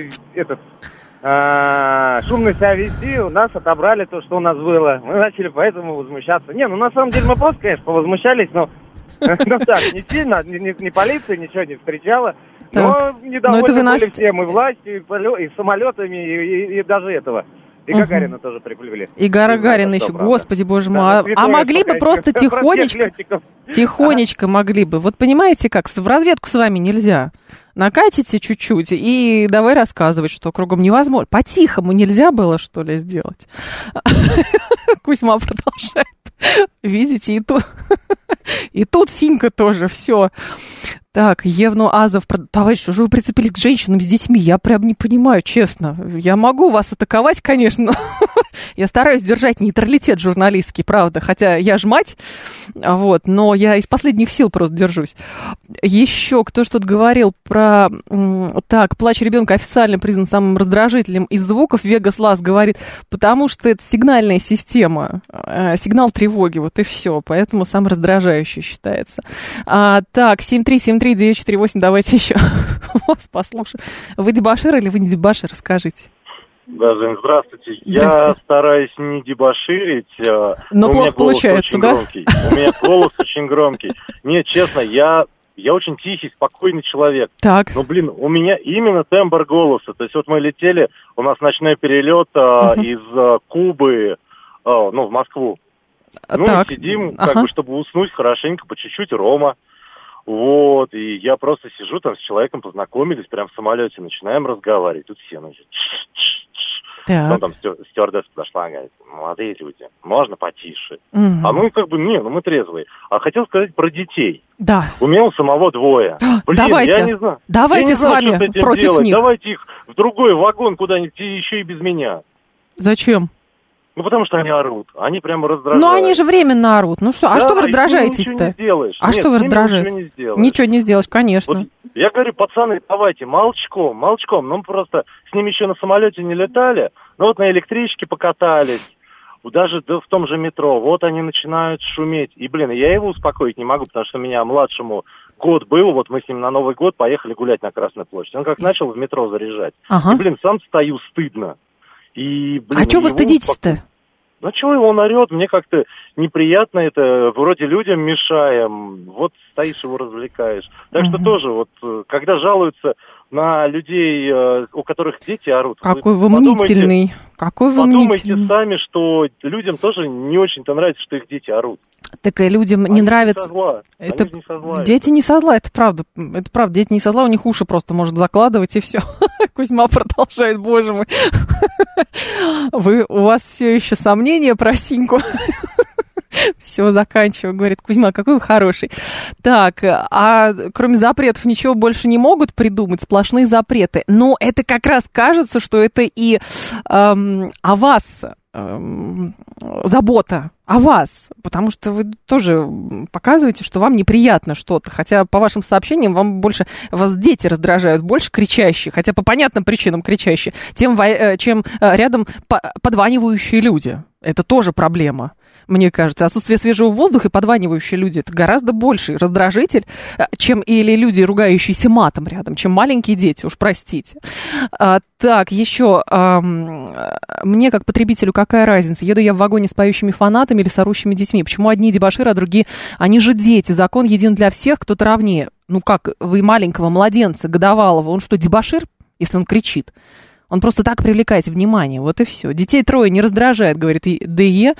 себя вести, у нас отобрали то, что у нас было. Мы начали поэтому возмущаться. На самом деле мы просто, конечно, повозмущались, но так, не сильно, ни полиция ничего не встречала, но недовольны были всем, и властью, и самолетами, и даже этого. И Гагарина тоже приплели. И Гагарина еще, господи, боже мой. А могли бы просто тихонечко могли бы. Вот понимаете как, в разведку с вами нельзя. Накатите чуть-чуть и давай рассказывать, что кругом невозможно. По-тихому нельзя было, что ли, сделать? Кузьма продолжает. Видите, и тут синька тоже, все. Так, Евну Азов, товарищ, что же вы прицепились к женщинам с детьми? Я прям не понимаю, честно. Я могу вас атаковать, конечно, но я стараюсь держать нейтралитет журналистский, правда. Хотя я ж мать, вот, но я из последних сил просто держусь. Еще кто что-то говорил про... Так, плач ребенка официально признан самым раздражителем из звуков. Вегас Лас говорит, потому что это сигнальная система, сигнал тревоги, вот и все. Поэтому самый раздражающий считается. Так, 7373948, давайте еще вас послушаем. Вы дебошир или вы не дебошир, расскажите. Да, Жень, здравствуйте. Я стараюсь не дебоширить, но плохо получается, да? Громкий. У меня голос очень громкий. Нет, честно, я очень тихий, спокойный человек. Так. Но, у меня именно тембр голоса. То есть вот мы летели, у нас ночной перелет из Кубы, в Москву. Так. И сидим, чтобы уснуть хорошенько, по чуть-чуть рома. Вот, и я просто сижу там с человеком, познакомились, прям в самолете, начинаем разговаривать. Тут все, потом там стюардесса подошла, говорит, молодые люди, можно потише? Мы трезвые. А хотел сказать про детей. Да. У меня у самого 2. Давайте, я не знаю. Давайте с вами против делать. них. Давайте их в другой вагон куда-нибудь, еще и без меня. Зачем? Потому что они орут. Они прямо раздражают. Но они же временно орут. Ну что, что вы раздражаетесь-то? Что вы раздражаетесь? Ничего не сделаешь, конечно. Вот, я говорю, пацаны, давайте, молчком. Ну, просто с ними еще на самолете не летали, но вот на электричке покатались, даже в том же метро. Вот они начинают шуметь. И, я его успокоить не могу, потому что у меня младшему год был, вот мы с ним на Новый год поехали гулять на Красной площади. Он как начал в метро заряжать. И, сам стою, стыдно. И, а что вы стыдитесь-то? Ну, чего он орет? Мне как-то неприятно это. Вроде людям мешаем. Вот стоишь, его развлекаешь. Так что тоже, вот, когда жалуются на людей, у которых дети орут. Какой вы мнительный. Подумайте сами, что людям тоже не очень-то нравится, что их дети орут. Так и людям не нравится. Это дети не со зла, это правда. Это правда, дети не со зла, у них уши просто может закладывать и все. Кузьма продолжает, боже мой. У вас все еще сомнения про Синьку? Все, заканчиваю, говорит Кузьма, какой вы хороший. Так, а кроме запретов ничего больше не могут придумать, сплошные запреты. Но это как раз кажется, что это и о вас забота о вас, потому что вы тоже показываете, что вам неприятно что-то, хотя по вашим сообщениям вас дети раздражают больше кричащие, хотя по понятным причинам кричащие, чем рядом подванивающие люди. Это тоже проблема. Мне кажется, отсутствие свежего воздуха и подванивающие люди — это гораздо больший раздражитель, чем или люди, ругающиеся матом рядом, чем маленькие дети, уж простите. Так, еще мне, как потребителю, какая разница, еду я в вагоне с поющими фанатами или с орущими детьми? Почему одни дебоширы, а другие, они же дети, закон един для всех, кто-то равнее. Ну как, вы маленького младенца, годовалого, он что, дебошир, если он кричит? Он просто так привлекает внимание, вот и все. Детей трое не раздражает, говорит ДЕ.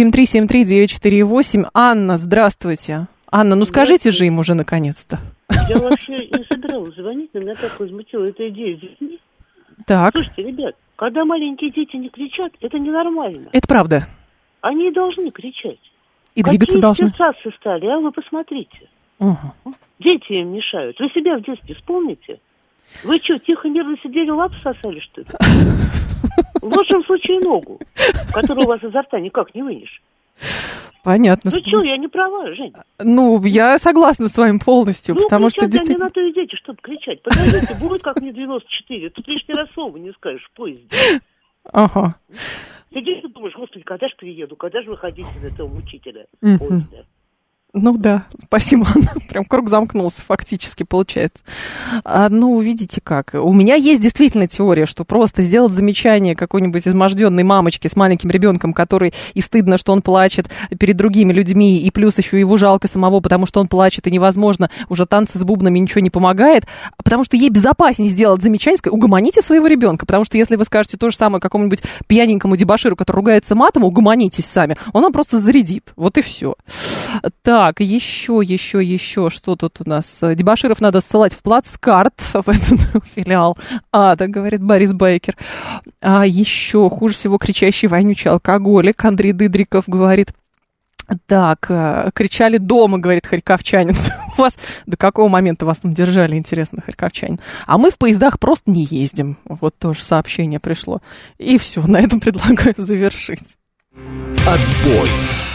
7373948. Анна, здравствуйте. Анна, ну скажите же им уже наконец-то. Я вообще не собиралась звонить, но меня так возмутила эта идея с детьми. Так. Слушайте, ребят, когда маленькие дети не кричат, это ненормально. Это правда. Они должны кричать. И двигаться должны. Какие сенсации стали, а вы посмотрите. Угу. Дети им мешают. Вы себя в детстве вспомните. Вы что, тихо мирно сидели, лапы сосали, что ли? В лучшем случае ногу, которую у вас изо рта никак не вынешь. Понятно. Ну что, я не права, Жень? Ну, я согласна с вами полностью, потому что действительно... Ну, кричат, не на то и дети, чтобы кричать. Подождите, будет как мне 94, тут лишний раз слова не скажешь в поезде. Ага. Ты действительно думаешь, господи, когда же приеду, когда же выходить из этого мучителя поезда? Ну да, спасибо, Анна. Прям круг замкнулся фактически, получается. Ну, видите как. У меня есть действительно теория, что просто сделать замечание какой-нибудь изможденной мамочке с маленьким ребенком, который и стыдно, что он плачет перед другими людьми, и плюс еще его жалко самого, потому что он плачет, и невозможно, уже танцы с бубнами ничего не помогает, потому что ей безопаснее сделать замечание, сказать, угомоните своего ребенка, потому что если вы скажете то же самое какому-нибудь пьяненькому дебоширу, который ругается матом, угомонитесь сами, он вам просто зарядит. Вот и все. Так, еще, что тут у нас? Дебоширов надо ссылать в Плацкарт, в этот филиал. Так говорит Борис Байкер. Еще хуже всего кричащий вонючий алкоголик. Андрей Дыдриков говорит. Так, кричали дома, говорит харьковчанин. У вас до какого момента вас там держали, интересно, харьковчанин? А мы в поездах просто не ездим. Вот тоже сообщение пришло. И все, на этом предлагаю завершить. Отбой.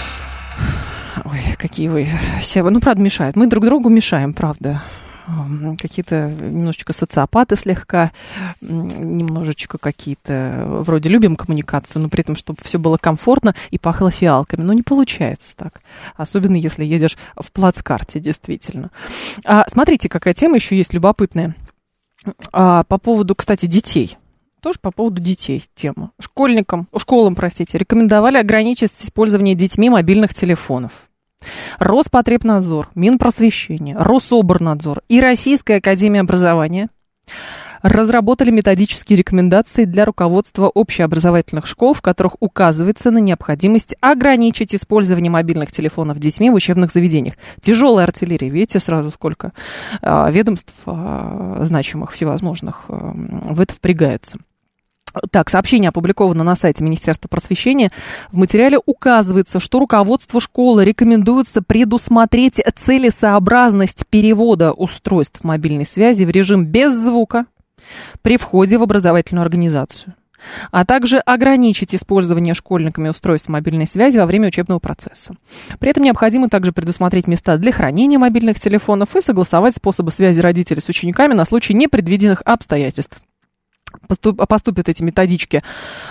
Ой, какие вы все... Ну, правда, мешают. Мы друг другу мешаем, правда. Какие-то немножечко социопаты слегка, немножечко какие-то... Вроде любим коммуникацию, но при этом, чтобы все было комфортно и пахло фиалками. Но не получается так. Особенно, если едешь в Плацкарте, действительно. Смотрите, какая тема еще есть любопытная. По поводу, кстати, детей. Тоже по поводу детей тема. Школам, рекомендовали ограничить использование детьми мобильных телефонов. Роспотребнадзор, Минпросвещение, Рособорнадзор и Российская академия образования разработали методические рекомендации для руководства общеобразовательных школ, в которых указывается на необходимость ограничить использование мобильных телефонов детьми в учебных заведениях. Тяжелая артиллерия, видите, сразу сколько ведомств значимых, всевозможных в это впрягаются. Так, сообщение опубликовано на сайте Министерства просвещения. В материале указывается, что руководству школы рекомендуется предусмотреть целесообразность перевода устройств мобильной связи в режим без звука при входе в образовательную организацию, а также ограничить использование школьниками устройств мобильной связи во время учебного процесса. При этом необходимо также предусмотреть места для хранения мобильных телефонов и согласовать способы связи родителей с учениками на случай непредвиденных обстоятельств. Поступят эти методички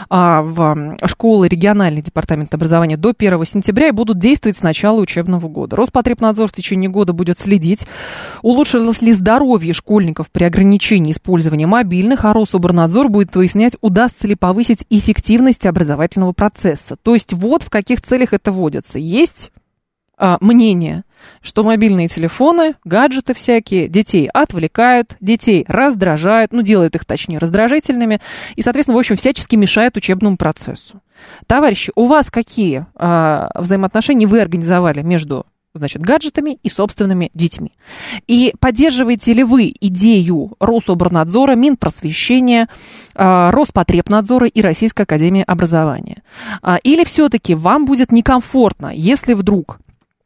в школы, региональный департамент образования до 1 сентября и будут действовать с начала учебного года. Роспотребнадзор в течение года будет следить, улучшилось ли здоровье школьников при ограничении использования мобильных, а Рособорнадзор будет выяснять, удастся ли повысить эффективность образовательного процесса. То есть вот в каких целях это вводится. Есть мнение, что мобильные телефоны, гаджеты всякие детей отвлекают, детей раздражают, делают их, точнее, раздражительными, и, соответственно, в общем, всячески мешают учебному процессу. Товарищи, у вас какие взаимоотношения вы организовали между значит, гаджетами и собственными детьми. И поддерживаете ли вы идею Рособорнадзора, Минпросвещения, Роспотребнадзора и Российской академии образования? Или все-таки вам будет некомфортно, если вдруг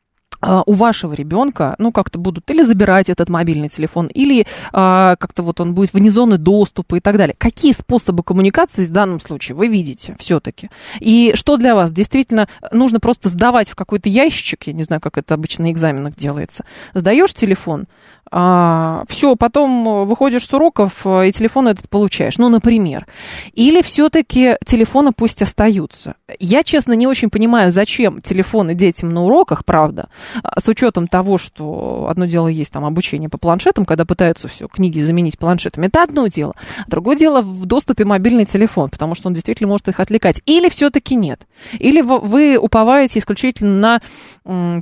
у вашего ребенка, как-то будут или забирать этот мобильный телефон, или как-то вот он будет вне зоны доступа и так далее. Какие способы коммуникации в данном случае вы видите все-таки? И что для вас? Действительно, нужно просто сдавать в какой-то ящичек, я не знаю, как это обычно на экзаменах делается. Сдаешь телефон, все, потом выходишь с уроков и телефон этот получаешь, например. Или все-таки телефоны пусть остаются. Я, честно, не очень понимаю, зачем телефоны детям на уроках, правда, с учетом того, что одно дело есть там обучение по планшетам, когда пытаются все, книги заменить планшетами, это одно дело. Другое дело в доступе мобильный телефон, потому что он действительно может их отвлекать. Или все-таки нет. Или вы уповаете исключительно на,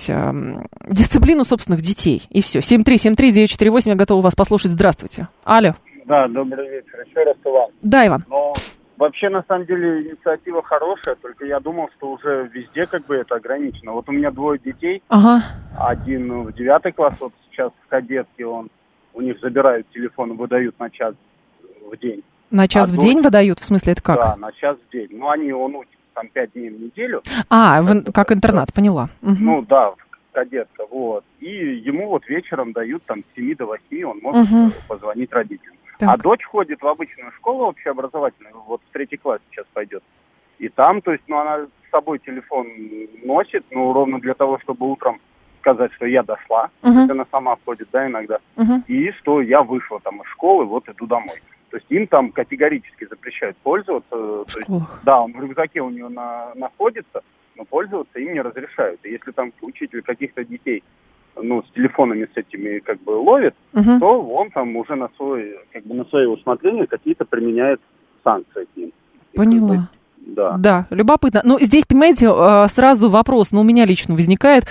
дисциплину собственных детей. И все. 7373948, я готова вас послушать. Здравствуйте. Алло. Да, добрый вечер. Еще раз Иван. Да, Иван. Вообще, на самом деле, инициатива хорошая, только я думал, что уже везде это ограничено. Вот у меня 2 детей, один в 9 класс, вот сейчас в кадетке, у них забирают телефон, выдают на час в день. На час в день выдают? В смысле, это как? Да, на час в день. Он учится там 5 дней в неделю. Как интернат, поняла. Угу. Кадетка, вот. И ему вечером дают там с 7 до 8, он может позвонить родителям. Так. А дочь ходит в обычную школу общеобразовательную, вот в 3 класс сейчас пойдет. И там, она с собой телефон носит, ровно для того, чтобы утром сказать, что я дошла. Она сама ходит, иногда. И что я вышла там из школы, иду домой. То есть им там категорически запрещают пользоваться. То есть, он в рюкзаке у нее находится, но пользоваться им не разрешают. И если там учитель каких-то детей с телефонами с этими ловит, то он там уже на свое усмотрение какие-то применяет санкции к ним. Поняла. Да, любопытно. Здесь, понимаете, сразу вопрос, у меня лично возникает.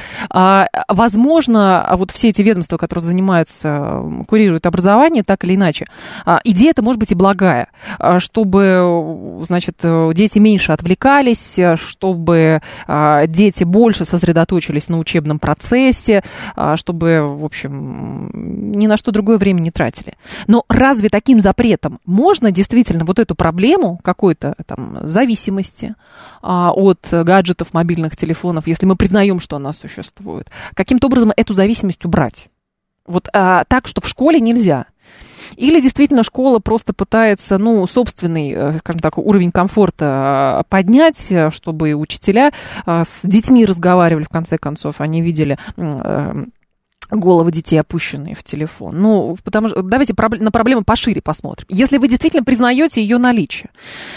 Возможно, вот все эти ведомства, которые занимаются, курируют образование, так или иначе, идея-то может быть и благая, чтобы, дети меньше отвлекались, чтобы дети больше сосредоточились на учебном процессе, чтобы, в общем, ни на что другое время не тратили. Но разве таким запретом можно действительно вот эту проблему какой-то там зависимости от гаджетов, мобильных телефонов, если мы признаем, что она существует, каким-то образом эту зависимость убрать? Так, что в школе нельзя. Или действительно школа просто пытается, собственный, скажем так, уровень комфорта поднять, чтобы учителя с детьми разговаривали, в конце концов, они видели головы детей, опущенные в телефон. Потому что давайте на проблему пошире посмотрим. Если вы действительно признаете ее наличие.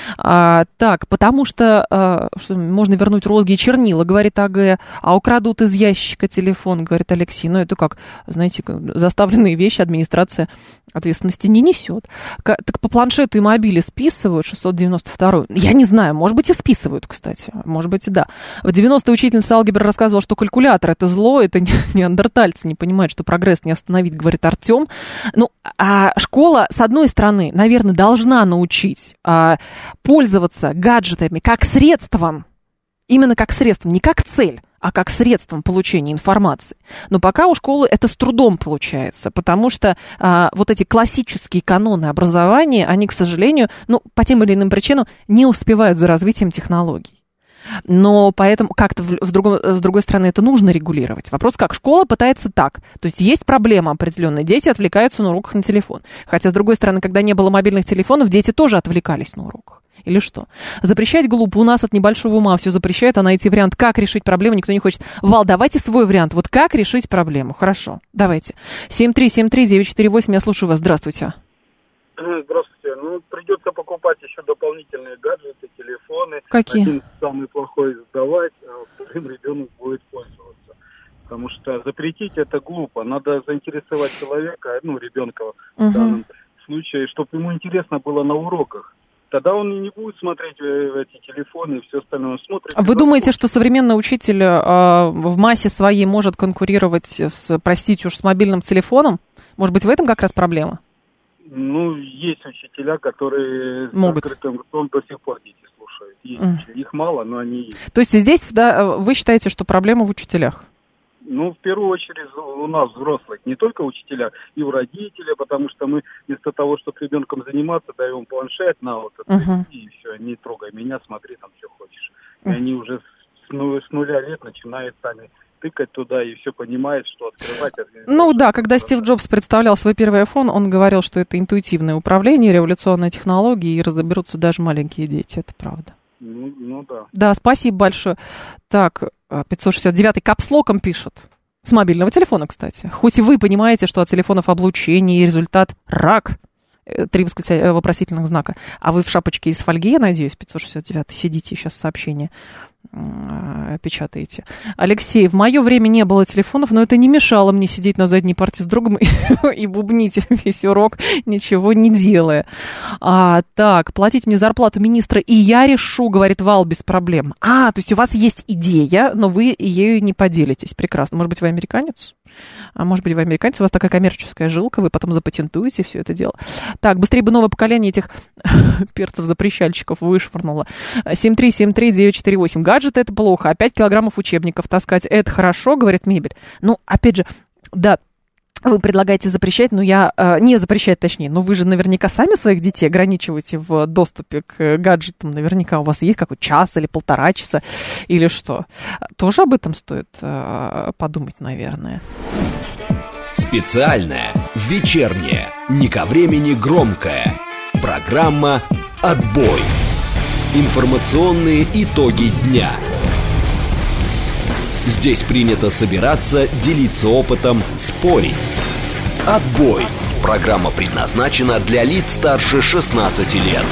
Потому что можно вернуть розги и чернила, говорит АГ, а украдут из ящика телефон, говорит Алексей. Это как, заставленные вещи администрация ответственности не несет. Так по планшету и мобиле списывают 692. Я не знаю, может быть и списывают, кстати. Может быть и да. В 90-е учительница алгебры рассказывала, что калькулятор это зло, это неандертальцы не понимают, что прогресс не остановить, говорит Артем. А школа, с одной стороны, наверное, должна научить пользоваться гаджетами как средством, именно как средством, не как цель, а как средством получения информации. Но пока у школы это с трудом получается, потому что вот эти классические каноны образования, они, к сожалению, по тем или иным причинам не успевают за развитием технологий. Но поэтому как-то с другой стороны это нужно регулировать. Вопрос как? Школа пытается так. То есть есть проблема определенная. Дети отвлекаются на уроках на телефон. Хотя, с другой стороны, когда не было мобильных телефонов, дети тоже отвлекались на уроках. Или что? Запрещать глупо. У нас от небольшого ума все запрещает, а найти вариант, как решить проблему, никто не хочет. Вал, давайте свой вариант. Вот как решить проблему? Хорошо, давайте. 7373948, я слушаю вас. Здравствуйте. Здравствуйте. Придется покупать еще дополнительные гаджеты, телефоны. Какие? Один самый плохой сдавать, а вторым ребенок будет пользоваться. Потому что запретить это глупо. Надо заинтересовать человека, ребенка в данном случае, чтобы ему интересно было на уроках. Тогда он и не будет смотреть эти телефоны и все остальное. Он смотрит. Вы думаете, что современный учитель в массе своей может конкурировать с мобильным телефоном? Может быть, в этом как раз проблема? Есть учителя, которые могут. С закрытым ртом до сих пор дети слушают. Есть учителя. Их мало, но они есть. То есть здесь вы считаете, что проблема в учителях? Ну, в первую очередь у нас взрослых, не только учителя, и у родителей, потому что мы вместо того, чтобы ребенком заниматься, даем планшет на вот это, и все, не трогай меня, смотри там, что хочешь. И они уже с нуля лет начинают сами тыкать туда и все понимает, что открывать. Ну да, когда Стив Джобс представлял свой первый iPhone, он говорил, что это интуитивное управление, революционная технология, и разберутся даже маленькие дети, это правда. Ну да. Да, спасибо большое. Так, 569-й капслоком пишет. С мобильного телефона, кстати. Хоть и вы понимаете, что от телефонов облучение и результат рак. 3 вопросительных знака. А вы в шапочке из фольги, я надеюсь, 569-й, сидите, сейчас сообщение печатаете. Алексей, в мое время не было телефонов, но это не мешало мне сидеть на задней парте с другом и бубнить весь урок, ничего не делая. Так, платить мне зарплату министра, и я решу, говорит Вал, без проблем. То есть у вас есть идея, но вы ею не поделитесь. Прекрасно. Может быть, вы американец? А может быть, вы американец, у вас такая коммерческая жилка, вы потом запатентуете все это дело. Так, быстрее бы новое поколение этих перцев-запрещальщиков вышвырнуло. 7373948. Гаджеты — это плохо, а 5 килограммов учебников таскать — это хорошо, говорит Мебель. Ну, опять же, да, вы предлагаете запрещать, но не запрещать, точнее, но вы же наверняка сами своих детей ограничиваете в доступе к гаджетам. Наверняка у вас есть какой-то час или 1,5 часа или что. Тоже об этом стоит подумать, наверное. Специальная, вечерняя, не ко времени громкая. Программа «Отбой». Информационные итоги дня. Здесь принято собираться, делиться опытом, спорить. «Отбой». Программа предназначена для лиц старше 16 лет.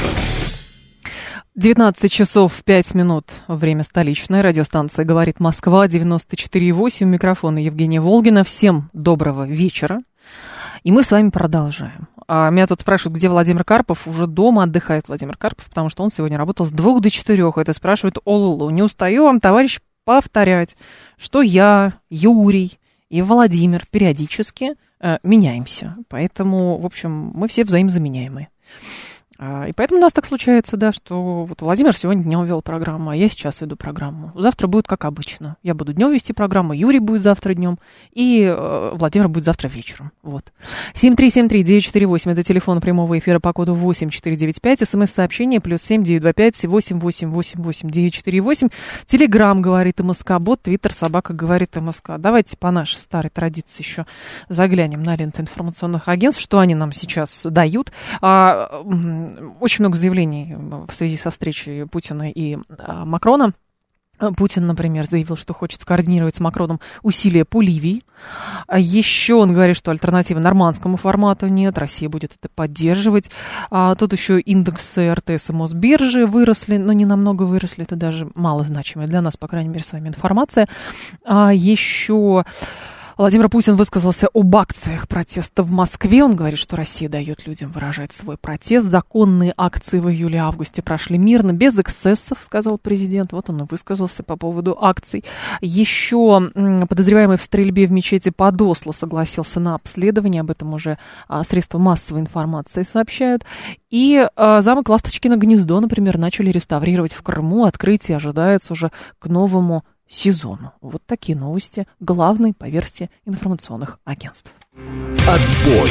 19 часов 5 минут. Время столичное. Радиостанция «Говорит Москва», 94,8. Микрофон Евгения Волгина. Всем доброго вечера. И мы с вами продолжаем. Меня тут спрашивают, где Владимир Карпов. Уже дома отдыхает Владимир Карпов, потому что он сегодня работал с 2 до 4. Это спрашивает Олулу. Не устаю вам, товарищ, повторять, что я, Юрий и Владимир периодически меняемся. Поэтому, в общем, мы все взаимозаменяемые. И поэтому у нас так случается, да, что вот Владимир сегодня днем вел программу, а я сейчас веду программу. Завтра будет как обычно. Я буду днем вести программу, Юрий будет завтра днем, и Владимир будет завтра вечером. Вот. 7373948, это телефон прямого эфира по коду 8495, смс-сообщение +7 925 888 948. Телеграм говорит МСК-бот, Твиттер собака говорит МСК. Давайте по нашей старой традиции еще заглянем на ленты информационных агентств, что они нам сейчас дают. Очень много заявлений в связи со встречей Путина и Макрона. Путин, например, заявил, что хочет скоординировать с Макроном усилия по Ливии. Еще он говорит, что альтернативы нормандскому формату нет, Россия будет это поддерживать. Тут еще индексы РТС и Мосбиржи выросли, но не намного выросли, это даже малозначимая для нас, по крайней мере, с вами информация. Еще Владимир Путин высказался об акциях протеста в Москве. Он говорит, что Россия дает людям выражать свой протест. Законные акции в июле-августе прошли мирно, без эксцессов, сказал президент. Вот он и высказался по поводу акций. Еще подозреваемый в стрельбе в мечети под Осло согласился на обследование. Об этом уже средства массовой информации сообщают. И замок Ласточкино гнездо, например, начали реставрировать в Крыму. Открытие ожидается уже к новому сезону. Вот такие новости, главные по версии информационных агентств. Отбой.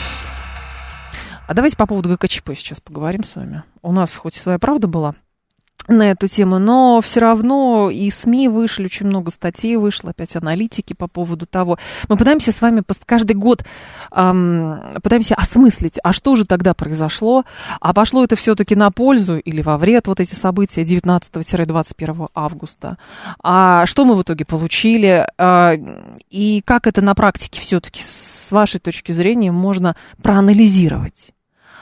А давайте по поводу ГКЧП сейчас поговорим с вами. У нас хоть и своя правда была на эту тему, но все равно и СМИ вышли, очень много статей вышло, опять аналитики по поводу того. Мы пытаемся с вами каждый год пытаемся осмыслить, а что же тогда произошло, а пошло это все-таки на пользу или во вред, вот эти события 19-21 августа, а что мы в итоге получили, и как это на практике все-таки с вашей точки зрения можно проанализировать.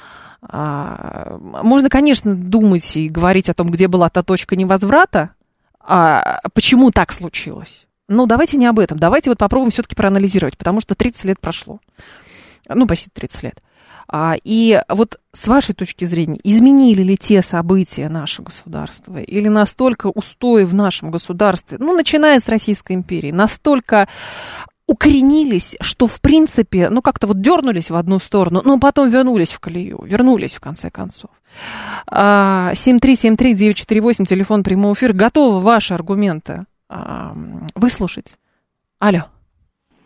Можно, конечно, думать и говорить о том, где была та точка невозврата, почему так случилось. Но давайте не об этом. Давайте вот попробуем все-таки проанализировать, потому что 30 лет прошло. Ну, почти 30 лет. И вот с вашей точки зрения, изменили ли те события наше государство? Или настолько устои в нашем государстве, ну, начиная с Российской империи, настолько укоренились, что, в принципе, ну, как-то вот дернулись в одну сторону, но потом вернулись в колею, вернулись, в конце концов. 7373948, телефон прямого эфира. Готовы ваши аргументы выслушать? Алло.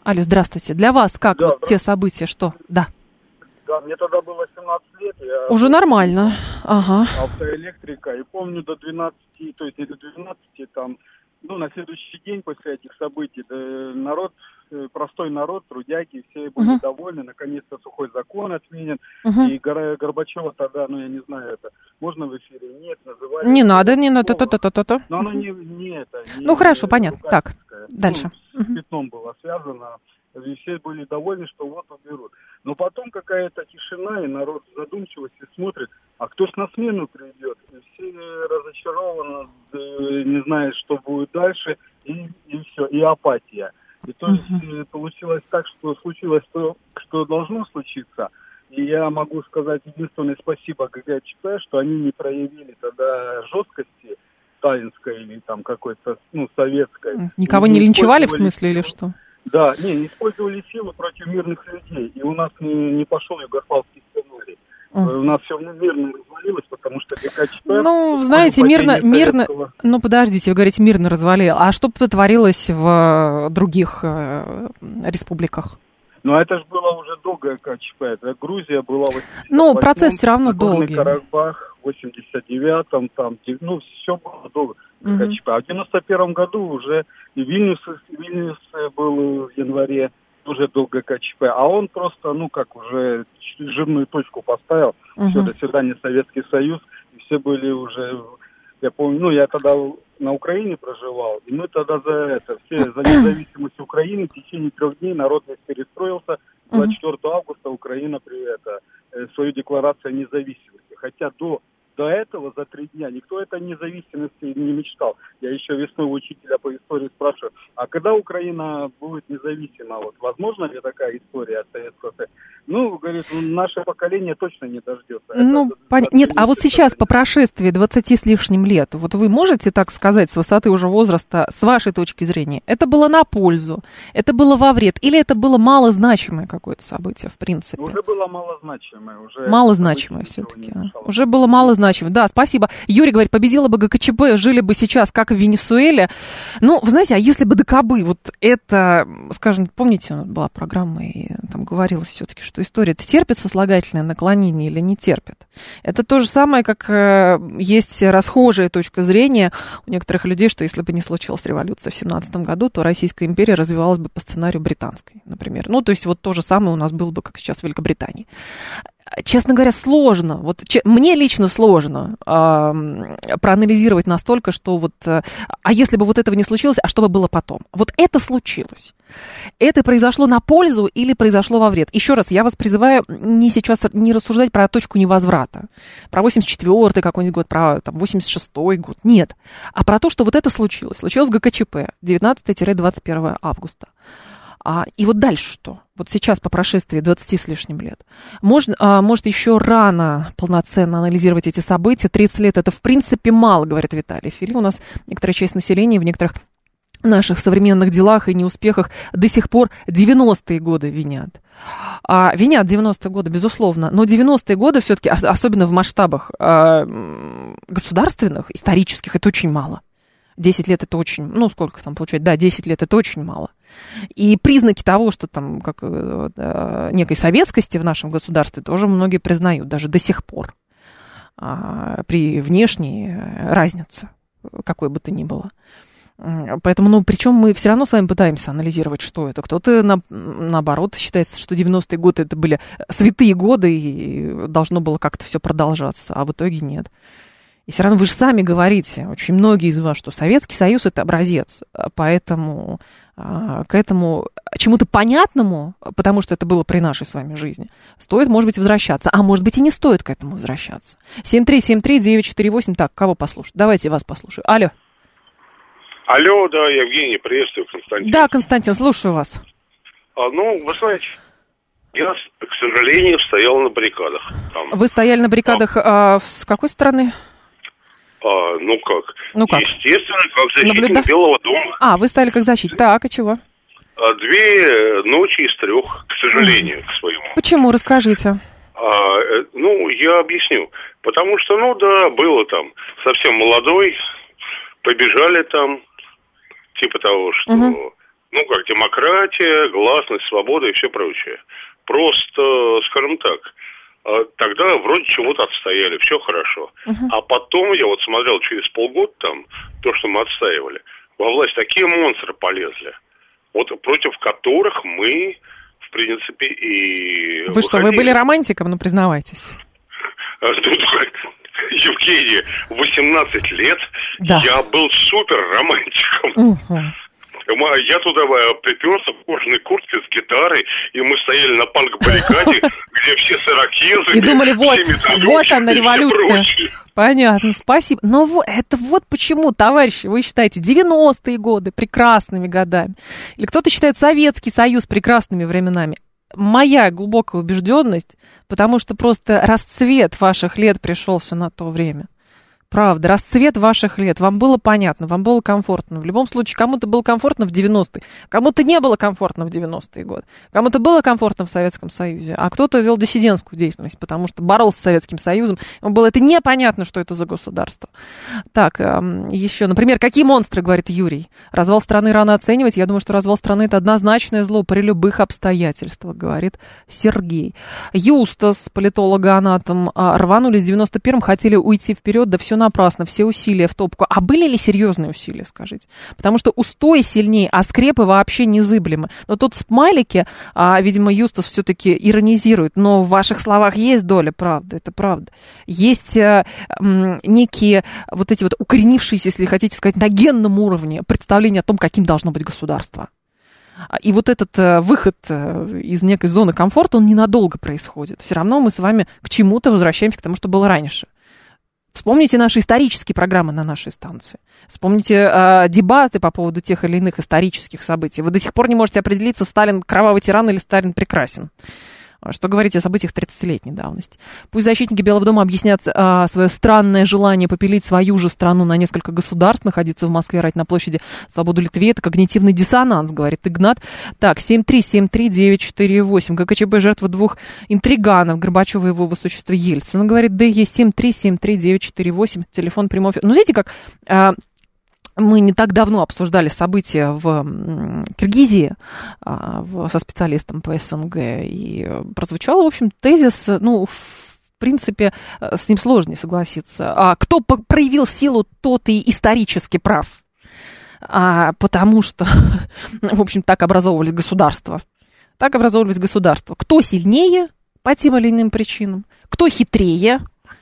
Алло, здравствуйте. Для вас как вот те события, что? Да. Да, мне тогда было 17 лет. Я уже нормально. Ага. Автоэлектрика. И помню до 12, то есть не до 12, там, ну, на следующий день после этих событий народ, простой народ, трудяги, все были довольны. Наконец-то сухой закон отменен. И Горбачева тогда, ну, я не знаю, это можно в эфире? Нет, называли. Не надо, не надо. Но оно не это. Ну, хорошо, понятно. Так, дальше. С пятном было связано. И все были довольны, что вот уберут. Но потом какая-то тишина, и народ в задумчивости смотрит, а кто ж на смену придет? И все разочарованы, не знают, что будет дальше, и все, и апатия. И то есть получилось так, что случилось то, что должно случиться. И я могу сказать единственное спасибо ГКЧП, что они не проявили тогда жесткости сталинской или там какой-то, ну, советской. Никого не линчевали, в смысле, или что? Да, не использовали силы против мирных людей. И у нас не пошел югославский сценарий. У нас все мирно развалилось, потому что ГКЧП... Ну, знаете, мирно... Ну, подождите, вы говорите, мирно развалилось. А что творилось в других республиках? Ну, это же было уже до ГКЧП. Это Грузия была... Ну, процесс все равно долгий. Карабах в 89-м, там, ну, все было до ГКЧП. А в 91-м году уже и Вильнюс был в январе, уже до ГКЧП. А он просто, ну, как уже жирную точку поставил. Все, до свидания, Советский Союз. И все были уже... Я помню, ну, я тогда на Украине проживал, и мы тогда за независимость Украины в течение 3 дней народ весь перестроился. 24 августа Украина свою декларацию о независимости. Хотя до этого, за 3 дня, никто этой независимости не мечтал. Я еще весной у учителя по истории спрашиваю, а когда Украина будет независима? Вот возможно ли такая история от Советского Союза? Ну, говорит, наше поколение точно не дождется. Ну, нет, а вот сейчас, по прошествии 20 с лишним лет, вот вы можете так сказать с высоты уже возраста, с вашей точки зрения, это было на пользу, это было во вред, или это было малозначимое какое-то событие, в принципе? Уже было малозначимое. Малозначимое все-таки. Уже было малозначимое. Да, спасибо. Юрий говорит, победила бы ГКЧП, жили бы сейчас, как в Венесуэле. Ну, вы знаете, а если бы ДКБ, вот это, скажем, помните, была программа, и там говорилось все-таки, что история-то терпит сослагательное наклонение или не терпит. Это то же самое, как есть расхожая точка зрения у некоторых людей, что если бы не случилась революция в 17 году, то Российская империя развивалась бы по сценарию британской, например. Ну, то есть вот то же самое у нас было бы, как сейчас в Великобритании. Честно говоря, сложно. Вот мне лично сложно проанализировать настолько, что вот... А если бы вот этого не случилось, а что бы было потом? Вот это случилось. Это произошло на пользу или произошло во вред? Еще раз, я вас призываю сейчас не рассуждать про точку невозврата. Про 84-й какой-нибудь год, про 86-й год. Нет. А про то, что вот это случилось. Случилось ГКЧП 19-21 августа. И вот дальше что? Вот сейчас, по прошествии 20 с лишним лет. Может, еще рано полноценно анализировать эти события. 30 лет – это, в принципе, мало, говорит Виталий Фили. У нас некоторая часть населения в некоторых наших современных делах и неуспехах до сих пор 90-е годы винят. Винят 90-е годы, безусловно. Но 90-е годы все-таки, особенно в масштабах государственных, исторических, это очень мало. 10 лет это очень, ну, сколько там получается? Да, 10 лет это очень мало. И признаки того, что там как некой советскости в нашем государстве, тоже многие признают, даже до сих пор, при внешней разнице, какой бы то ни было. Поэтому, ну, причем мы все равно с вами пытаемся анализировать, что это. Кто-то, наоборот, считает, что 90-е годы это были святые годы, и должно было как-то все продолжаться, а в итоге нет. И все равно вы же сами говорите, очень многие из вас, что Советский Союз – это образец. Поэтому к этому чему-то понятному, потому что это было при нашей с вами жизни, стоит, может быть, возвращаться. А может быть, и не стоит к этому возвращаться. 7373948. Так, кого послушать? Давайте я вас послушаю. Алло. Алло, да, Евгений, приветствую, Константин. Да, Константин, слушаю вас. Ну, вы знаете, я, к сожалению, стоял на баррикадах. Там. Вы стояли на баррикадах с какой стороны? Ну как? Естественно, как защитник Белого дома. Вы стали как защитник. Так, а чего? 2 ночи из 3, к сожалению, к своему. Почему? Расскажите. Я объясню. Потому что, было там совсем молодой, побежали там, типа того, что Ну, как демократия, гласность, свобода и все прочее. Просто, скажем так, тогда вроде чего-то отстояли, все хорошо. А потом я вот смотрел через полгода там, то, что мы отстаивали, во власть такие монстры полезли, вот против которых мы, в принципе, и Вы что, вы были романтиком, ну признавайтесь. Евгений, 18 лет я был супер романтиком. Я туда приперся в кожаной куртке с гитарой, и мы стояли на панк-баррикаде, где все с ирокезами. И думали, вот она, революция. Понятно, спасибо. Но это вот почему, товарищи, вы считаете 90-е годы прекрасными годами. Или кто-то считает Советский Союз прекрасными временами. Моя глубокая убежденность, потому что просто расцвет ваших лет пришелся на то время. Правда, расцвет ваших лет. Вам было понятно, вам было комфортно. В любом случае, кому-то было комфортно в 90-е, кому-то не было комфортно в 90-е годы, кому-то было комфортно в Советском Союзе, а кто-то вел диссидентскую деятельность, потому что боролся с Советским Союзом. Ему было это непонятно, что это за государство. Так, еще, например, какие монстры, говорит Юрий. Развал страны рано оценивать. Я думаю, что развал страны — это однозначное зло при любых обстоятельствах, говорит Сергей. Юстас, политолога-анатом, рванулись в 91-м, хотели уйти вперед, да все напрасно, все усилия в топку. А были ли серьезные усилия, скажите? Потому что устои сильнее, а скрепы вообще незыблемы. Но тут смайлики, видимо, Юстас все-таки иронизирует, но в ваших словах есть доля правды, это правда. Есть некие вот эти вот укоренившиеся, если хотите сказать, на генном уровне представления о том, каким должно быть государство. И вот этот выход из некой зоны комфорта, он ненадолго происходит. Все равно мы с вами к чему-то возвращаемся, к тому, что было раньше. Вспомните наши исторические программы на нашей станции. Вспомните дебаты по поводу тех или иных исторических событий. Вы до сих пор не можете определиться, Сталин кровавый тиран или Сталин прекрасен. Что говорить о событиях 30-летней давности. Пусть защитники Белого дома объяснят свое странное желание попилить свою же страну на несколько государств, находиться в Москве, орать на площади «Свободу Литве» — это когнитивный диссонанс, говорит Игнат. Так, 7373948. ГКЧБ — жертва двух интриганов, Горбачева и его высочества Ельцина, говорит ДЕ. 7373948. Телефон прямого эфира. Ну, знаете, как... Мы не так давно обсуждали события в Киргизии со специалистом по СНГ, и прозвучал, в общем, тезис, ну, в принципе, с ним сложно не согласиться. Кто проявил силу, тот и исторически прав, потому что, в общем, так образовывались государства. Так образовывались государства. Кто сильнее по тем или иным причинам, кто хитрее,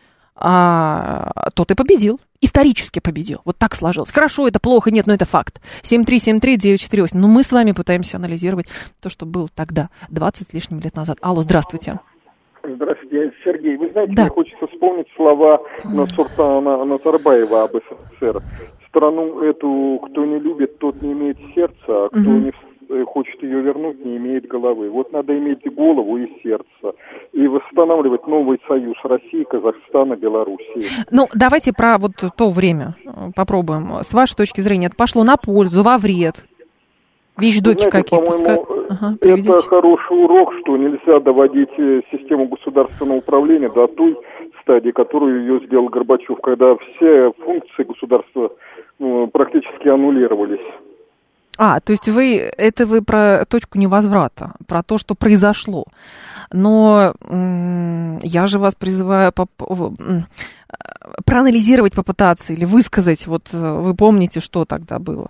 тот и победил. Исторически победил. Вот так сложилось. Хорошо, это плохо, нет, но это факт. 7373948. Но мы с вами пытаемся анализировать то, что было тогда, 20 с лишним лет назад. Алло, здравствуйте. Здравствуйте, Сергей. Вы знаете, мне хочется вспомнить слова Нурсултана Назарбаева об СССР. Страну эту, кто не любит, тот не имеет сердца, а кто не хочет ее вернуть, не имеет головы. Вот надо иметь голову и сердце. И восстанавливать новый союз России, Казахстана, Белоруссии. Ну, давайте про вот то время попробуем. С вашей точки зрения, это пошло на пользу, во вред? Вещдоки какие-то? Это хороший урок, что нельзя доводить систему государственного управления до той стадии, которую ее сделал Горбачев, когда все функции государства практически аннулировались. То есть вы про точку невозврата, про то, что произошло. Но я же вас призываю проанализировать, попытаться или высказать, вот вы помните, что тогда было,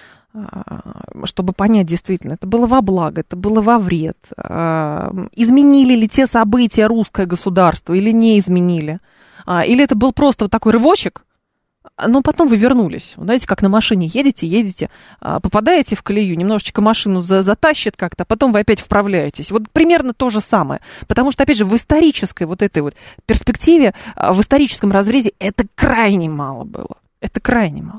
чтобы понять действительно, это было во благо, это было во вред. Изменили ли те события русское государство или не изменили? Или это был просто вот такой рывочек, но потом вы вернулись. Знаете, как на машине едете, попадаете в колею, немножечко машину затащит как-то, а потом вы опять вправляетесь. Вот примерно то же самое. Потому что, опять же, в исторической вот этой вот перспективе, в историческом разрезе это крайне мало было. Это крайне мало.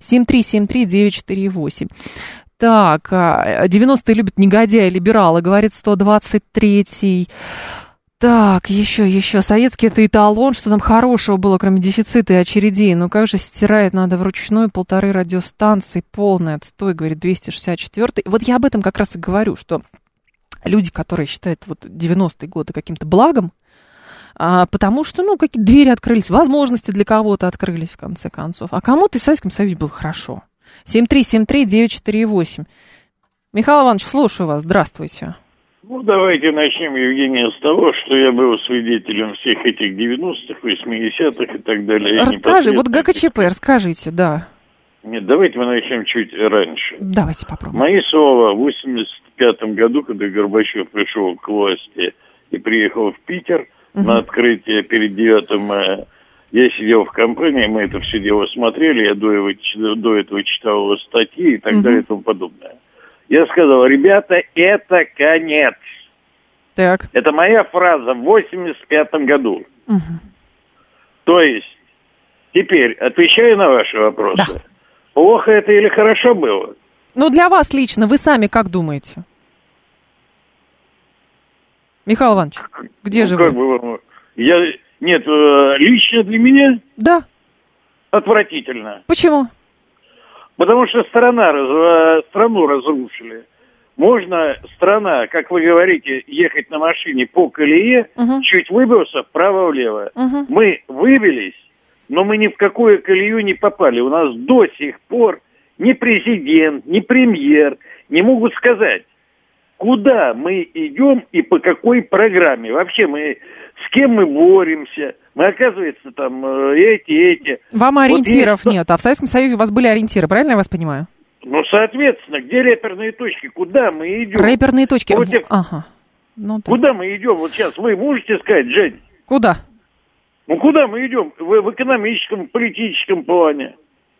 7373948. Так, 90-е любят негодяи, либералы, говорит 123-й. Так, еще. Советский — это эталон, что там хорошего было, кроме дефицита и очередей. Ну как же стирает надо вручную 1,5 радиостанции, полный отстой, говорит 264-й. Вот я об этом как раз и говорю, что люди, которые считают вот 90-е годы каким-то благом, потому что, какие-то двери открылись, возможности для кого-то открылись, в конце концов. А кому-то в Советском Союзе было хорошо. 7373948. Михаил Иванович, слушаю вас. Здравствуйте. Ну, давайте начнем, Евгения, с того, что я был свидетелем всех этих 90-х, 80-х и так далее. Расскажи, вот ГКЧП, расскажите, да. Нет, давайте мы начнем чуть раньше. Давайте попробуем. Мои слова в 85-м году, когда Горбачев пришел к власти и приехал в Питер на открытие перед 9 мая, я сидел в компании, мы это все дело смотрели, я до этого читал статьи и так далее и тому подобное. Я сказал, ребята, это конец. Так. Это моя фраза в 85-м году. То есть, теперь, отвечаю на ваши вопросы. Да. Плохо это или хорошо было? Ну, для вас лично, вы сами как думаете? Михаил Иванович, где же вы? Нет, лично для меня? Да. Отвратительно. Почему? Потому что страну разрушили. Можно страна, как вы говорите, ехать на машине по колее, чуть выбился вправо-влево. Мы выбились, но мы ни в какую колею не попали. У нас до сих пор ни президент, ни премьер не могут сказать, куда мы идем и по какой программе. Вообще с кем мы боремся. Мы, оказывается, там эти. Вам ориентиров нет, а в Советском Союзе у вас были ориентиры, правильно я вас понимаю? Ну, соответственно, где реперные точки? Куда мы идем? Реперные точки. Ага. Ну, да. Куда мы идем? Вот сейчас вы можете сказать, Жень? Куда? Ну, куда мы идем? В экономическом, политическом плане.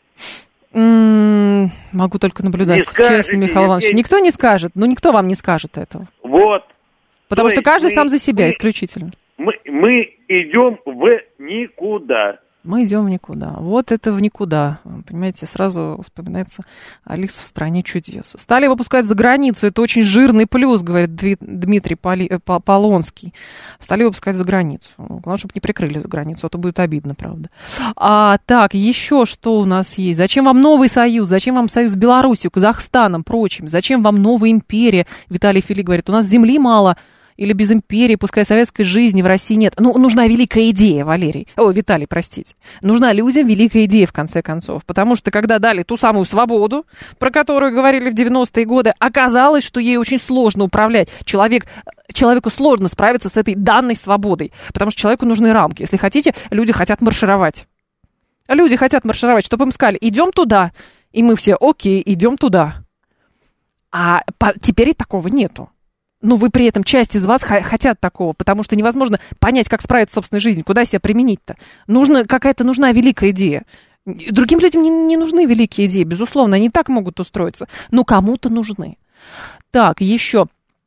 Могу только наблюдать. Честно, Михаил Иванович. Никто не скажет. Ну, никто вам не скажет этого. Вот. Потому что каждый сам за себя исключительно. Мы идем в никуда. Мы идем в никуда. Вот это в никуда. Понимаете, сразу вспоминается Алиса в стране чудес. Стали выпускать за границу. Это очень жирный плюс, говорит Дмитрий Полонский. Стали выпускать за границу. Главное, чтобы не прикрыли за границу, а то будет обидно, правда. Так, еще что у нас есть? Зачем вам новый союз? Зачем вам союз с Белоруссией, Казахстаном, прочим? Зачем вам новая империя? Виталий Фили говорит, у нас земли мало. Или без империи, пускай советской жизни в России нет. Ну, нужна великая идея, Виталий, простите. Нужна людям великая идея, в конце концов. Потому что, когда дали ту самую свободу, про которую говорили в 90-е годы, оказалось, что ей очень сложно управлять. Человеку сложно справиться с этой данной свободой. Потому что человеку нужны рамки. Если хотите, люди хотят маршировать. Люди хотят маршировать, чтобы им сказали, идем туда. И мы все, окей, идем туда. А теперь и такого нету. Но вы при этом, часть из вас хотят такого, потому что невозможно понять, как справиться с собственной жизнью, куда себя применить-то. Нужна великая идея. Другим людям не нужны великие идеи, безусловно, они так могут устроиться, но кому-то нужны. Так, еще.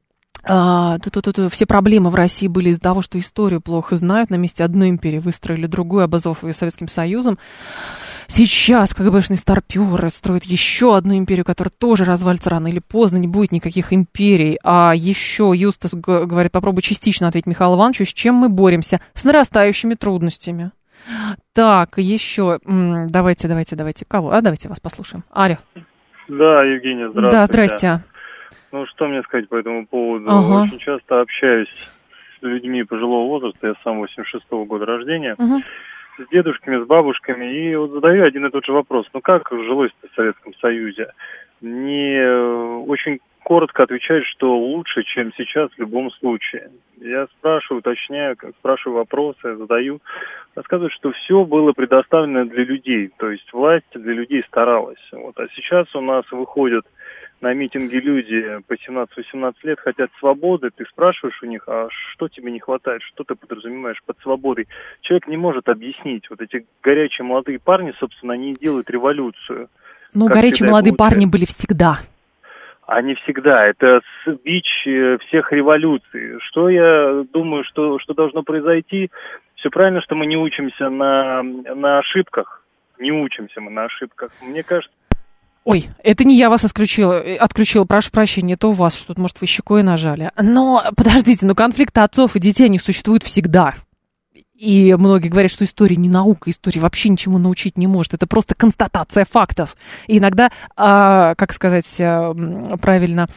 Все проблемы в России были из-за того, что историю плохо знают. На месте одной империи выстроили другую, обозвав ее Советским Союзом. Сейчас КГБшные старпёры строят еще одну империю, которая тоже развалится рано или поздно, не будет никаких империй. А еще Юстас говорит, попробуй частично ответить Михаилу Ивановичу, с чем мы боремся? С нарастающими трудностями. Так, еще, давайте. Кого? Давайте вас послушаем. Алло. Да, Евгения, здравствуйте. Да, здрасте. Ну, что мне сказать по этому поводу? Очень часто общаюсь с людьми пожилого возраста, я сам 86-го года рождения, с дедушками, с бабушками, и вот задаю один и тот же вопрос. Ну, как жилось-то в Советском Союзе? Мне очень коротко отвечают, что лучше, чем сейчас в любом случае. Я спрашиваю, уточняю, спрашиваю вопросы, задаю. Рассказывают, что все было предоставлено для людей, то есть власть для людей старалась. Вот. А сейчас у нас выходят на митинги люди по 17-18 лет, хотят свободы, ты спрашиваешь у них, а что тебе не хватает, что ты подразумеваешь под свободой? Человек не может объяснить. Вот эти горячие молодые парни, собственно, они делают революцию. Ну, горячие молодые парни были всегда. А не всегда. Это бич всех революций. Что я думаю, что должно произойти? Все правильно, что мы не учимся на ошибках. Не учимся мы на ошибках. Мне кажется... Ой, это не я вас отключила, прошу прощения, это у вас что-то, может, вы щекой нажали. Но, подождите, конфликты отцов и детей, они существуют всегда. И многие говорят, что история не наука, история вообще ничему научить не может. Это просто констатация фактов. И иногда, как сказать правильно,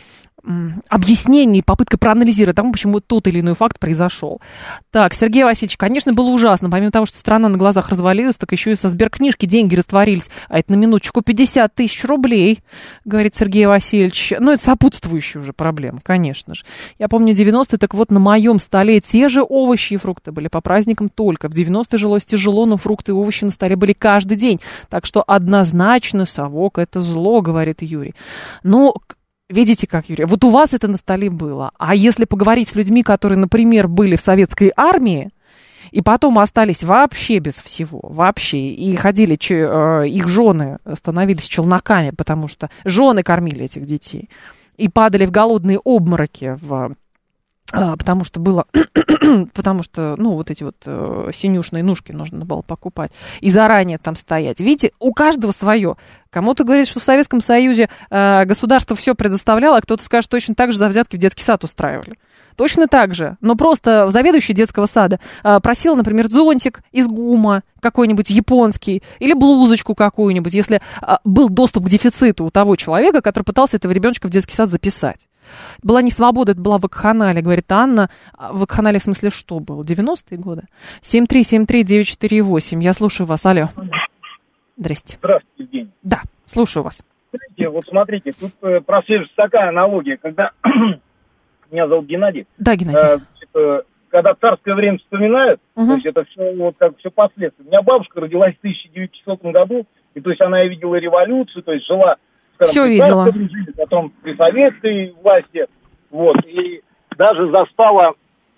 объяснение, попытка проанализировать тому, почему тот или иной факт произошел. Так, Сергей Васильевич, конечно, было ужасно. Помимо того, что страна на глазах развалилась, так еще и со сберкнижки деньги растворились. А это на минуточку 50 тысяч рублей, говорит Сергей Васильевич. Ну, это сопутствующая уже проблема, конечно же. Я помню 90-е, так вот на моем столе те же овощи и фрукты были по праздникам только. В 90-е жилось тяжело, но фрукты и овощи на столе были каждый день. Так что однозначно совок — это зло, говорит Юрий. Ну, видите как, Юрий, вот у вас это на столе было. А если поговорить с людьми, которые, например, были в советской армии, и потом остались вообще без всего, вообще, и ходили, их жены становились челноками, потому что жены кормили этих детей, и падали в голодные обмороки, потому что было, ну, вот эти вот синюшные ножки нужно было покупать, и заранее там стоять. Видите, у каждого свое. Кому-то говорит, что в Советском Союзе государство все предоставляло, а кто-то скажет, точно так же за взятки в детский сад устраивали. Точно так же. Но просто заведующий детского сада просила, например, зонтик из ГУМа какой-нибудь японский или блузочку какую-нибудь, если был доступ к дефициту у того человека, который пытался этого ребеночка в детский сад записать. Была не свобода, это была вакханалия, говорит Анна. Вакханалия в смысле что было? 90-е годы? 7373948. Я слушаю вас. Алло. Здрасте. Здравствуйте, Евгений. Да, слушаю вас. Вот смотрите, тут прослеживается такая аналогия, когда... Меня зовут Геннадий. Да, Геннадий. Когда царское время вспоминают, то есть это все вот как все последствия. У меня бабушка родилась в 1900 году, и то есть она и видела революцию, то есть жила, скажем, все видела. Режиме, потом при советской власти, вот, и даже застала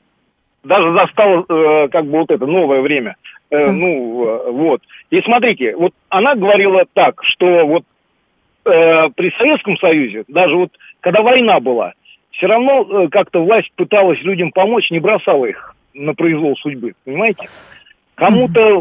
как бы вот это новое время. Вот. И смотрите, вот она говорила так, что вот при Советском Союзе, даже вот когда война была, все равно как-то власть пыталась людям помочь, не бросала их на произвол судьбы, понимаете? Кому-то,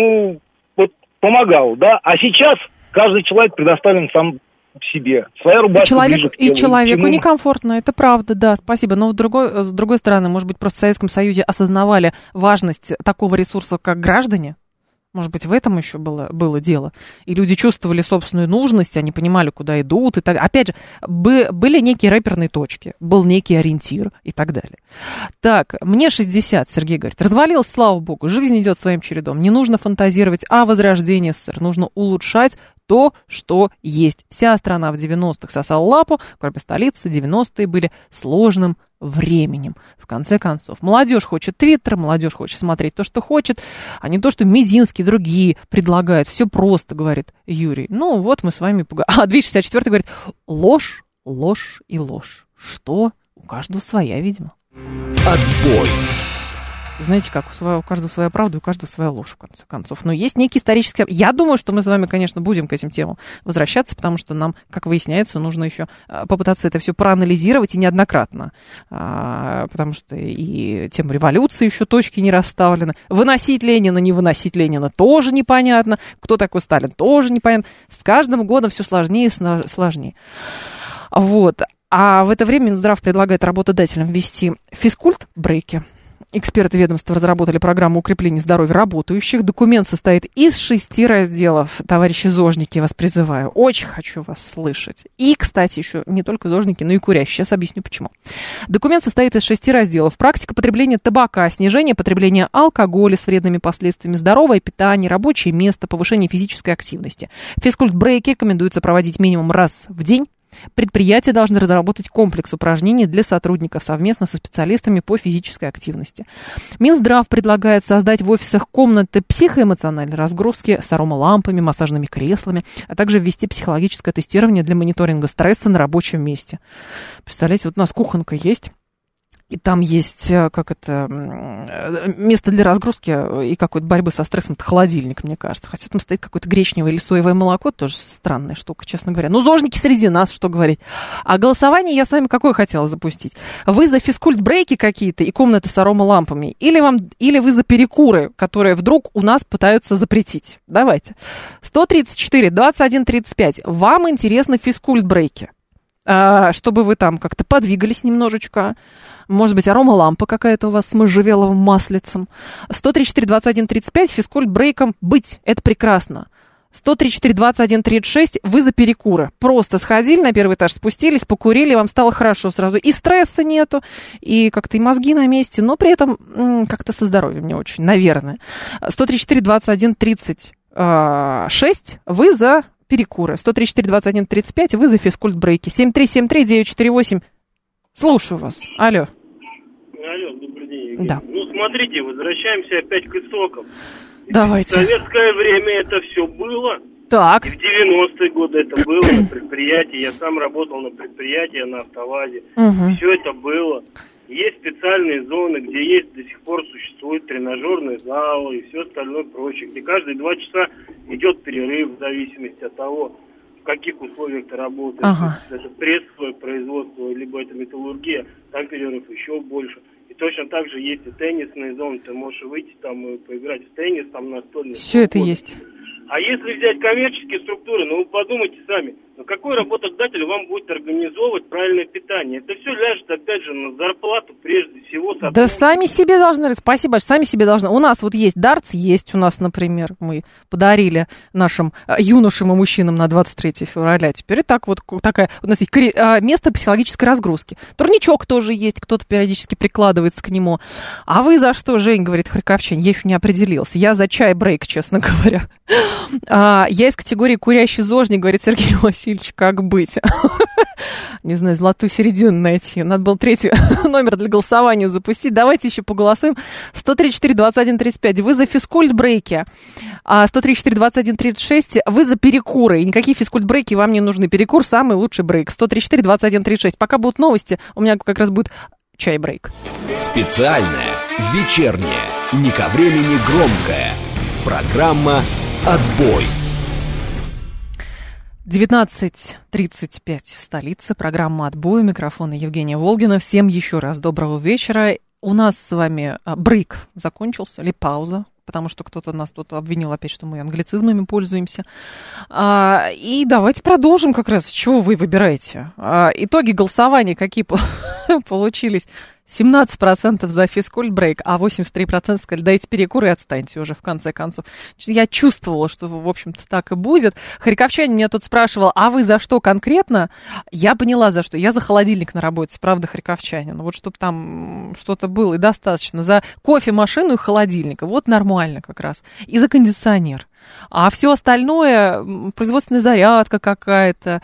вот помогал, да? А сейчас каждый человек предоставлен сам себе. Своя рубашка ближе к телу. И человеку некомфортно, это правда, да, спасибо. Но с другой стороны, может быть, просто в Советском Союзе осознавали важность такого ресурса, как граждане? Может быть, в этом еще было дело. И люди чувствовали собственную нужность, они понимали, куда идут. И так. Опять же, были некие рэперные точки, был некий ориентир и так далее. Так, мне 60, Сергей говорит. Развалилось, слава богу, жизнь идет своим чередом. Не нужно фантазировать о возрождении СССР. Нужно улучшать то, что есть. Вся страна в 90-х сосала лапу, кроме столицы, 90-е были сложным временем. В конце концов, молодежь хочет Твиттер, молодежь хочет смотреть то, что хочет, а не то, что Мединский, другие предлагают. Все просто, говорит Юрий. Ну, вот мы с вами поговорим. 264 говорит, ложь, ложь и ложь. Что? У каждого своя, видимо. Отбой. Знаете, как у каждого своя правда, у каждого своя ложь, в конце концов. Но есть некий исторический... Я думаю, что мы с вами, конечно, будем к этим темам возвращаться, потому что нам, как выясняется, нужно еще попытаться это все проанализировать, и неоднократно. Потому что и тема революции еще точки не расставлены. Выносить Ленина, не выносить Ленина тоже непонятно. Кто такой Сталин, тоже непонятно. С каждым годом все сложнее и сложнее. Вот. А в это время Минздрав предлагает работодателям ввести физкульт-брейки. Эксперты ведомства разработали программу укрепления здоровья работающих. Документ состоит из 6 разделов. Товарищи зожники, вас призываю. Очень хочу вас слышать. И, кстати, еще не только зожники, но и курящие. Сейчас объясню, почему. Документ состоит из 6 разделов. Практика потребления табака, снижение потребления алкоголя с вредными последствиями, здоровое питание, рабочее место, повышение физической активности. Физкульт-брейки рекомендуется проводить минимум раз в день. Предприятия должны разработать комплекс упражнений для сотрудников совместно со специалистами по физической активности. Минздрав предлагает создать в офисах комнаты психоэмоциональной разгрузки с аромалампами, массажными креслами, а также ввести психологическое тестирование для мониторинга стресса на рабочем месте. Представляете, вот у нас кухонка есть. И там есть, место для разгрузки и какой-то борьбы со стрессом. Это холодильник, мне кажется. Хотя там стоит какое-то гречневое или соевое молоко. Тоже странная штука, честно говоря. Ну, зожники среди нас, что говорить. А голосование я с вами какое хотела запустить? Вы за физкульт-брейки какие-то и комнаты с аромалампами? Или вы за перекуры, которые вдруг у нас пытаются запретить? Давайте. 134-21-35. Вам интересны физкульт-брейки? Чтобы вы там как-то подвигались немножечко. Может быть, аромалампа какая-то у вас с можжевеловым маслицем. 134-21-35, физкульт-брейком быть. Это прекрасно. 103-4-21-36, вы за перекуры. Просто сходили на первый этаж, спустились, покурили, вам стало хорошо сразу. И стресса нету, и как-то и мозги на месте, но при этом как-то со здоровьем не очень, наверное. 103-4-21-36, вы за перекуры. 103-4-21-35, вы за физкульт-брейки. 7373948. Слушаю вас. Алло. Алло, добрый день, Евгений. Да. Ну, смотрите, возвращаемся опять к истокам. Давайте. В советское время это все было. Так. И в 90-е годы это было на предприятии. Я сам работал на предприятии, на автовазе. Угу. Все это было. Есть специальные зоны, где есть до сих пор существуют тренажерные залы и все остальное прочее. Где каждые 2 часа идет перерыв в зависимости от того, в каких условиях ты работаешь. Ага. Это прессовое производство, либо это металлургия, там перерыв еще больше. И точно так же есть и теннисные зоны, ты можешь выйти там и поиграть в теннис, там настольный. Все это есть. А если взять коммерческие структуры, ну вы подумайте сами, ну какой работодатель вам будет организовывать правильное питание? Это все ляжет опять же на зарплату прежде всего. Да сами себе должны, спасибо, сами себе должны. У нас вот есть дартс, есть у нас, например, мы подарили нашим юношам и мужчинам на 23 февраля. Теперь так вот такая, у нас есть место психологической разгрузки. Турничок тоже есть, кто-то периодически прикладывается к нему. А вы за что, Жень, говорит харьковчанин, я еще не определился. Я за чай-брейк, честно говоря. Я из категории курящий зожник, говорит Сергей Васильевич, как быть? Не знаю, золотую середину найти. Надо было 3-й номер для голосования запустить. Давайте еще поголосуем. 103-4-21-35. Вы за физкульт-брейки. 103-4-21-36. Вы за перекуры. И никакие физкульт-брейки вам не нужны. Перекур – самый лучший брейк. 103-4-21-36. Пока будут новости, у меня как раз будет чай-брейк. Специальная, вечерняя, не ко времени громкая. Программа «Отбой». 19:35 в столице. Программа «Отбой». У микрофона Евгения Волгина. Всем еще раз доброго вечера. У нас с вами брейк закончился, или пауза, потому что кто-то нас тут обвинил опять, что мы англицизмами пользуемся. И давайте продолжим как раз. Чего вы выбираете? Итоги голосования какие получились? 17% за физкульт-брейк, а 83% сказали, дайте перекур и отстаньте уже в конце концов. Я чувствовала, что, в общем-то, так и будет. Харьковчанин меня тут спрашивал, а вы за что конкретно? Я поняла, за что. Я за холодильник на работе, правда, харьковчанин. Вот чтобы там что-то было и достаточно. За кофемашину и холодильник. Вот нормально как раз. И за кондиционер. А все остальное, производственная зарядка какая-то,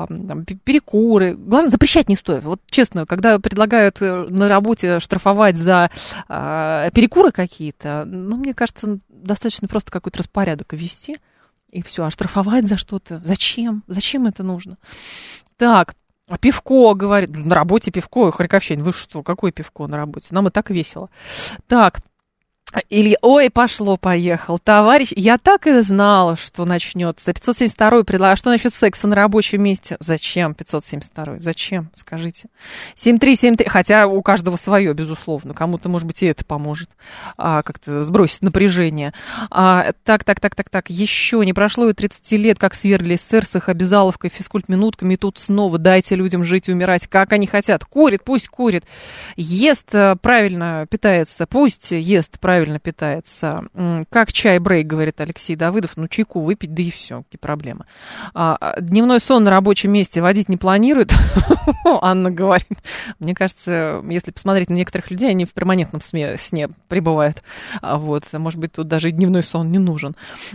перекуры, главное, запрещать не стоит. Вот честно, когда предлагают на работе штрафовать за перекуры какие-то, ну, мне кажется, достаточно просто какой-то распорядок ввести, и все. А штрафовать за что-то? Зачем? Зачем это нужно? Так. А пивко, говорит, на работе пивко, харьковчанин, вы что, какое пивко на работе? Нам и так весело. Так. Или, ой, пошло-поехал, товарищ, я так и знала, что начнется. 572-й предлагаю, а что насчет секса на рабочем месте? Зачем 572-й? Зачем, скажите? 7373, хотя у каждого свое, безусловно, кому-то, может быть, и это поможет как-то сбросить напряжение. Так, еще не прошло и 30 лет, как свергли СССР с их обязаловкой, физкульт-минутками, и тут снова дайте людям жить и умирать, как они хотят. Курит, пусть курит. Ест, правильно питается, пусть ест, правильно питается. Как чай-брейк, говорит Алексей Давыдов. Ну, чайку выпить, да и все, какие проблемы. Дневной сон на рабочем месте водить не планирует, Анна говорит. Мне кажется, если посмотреть на некоторых людей, они в перманентном сне пребывают. Вот, может быть, тут даже и дневной сон не нужен.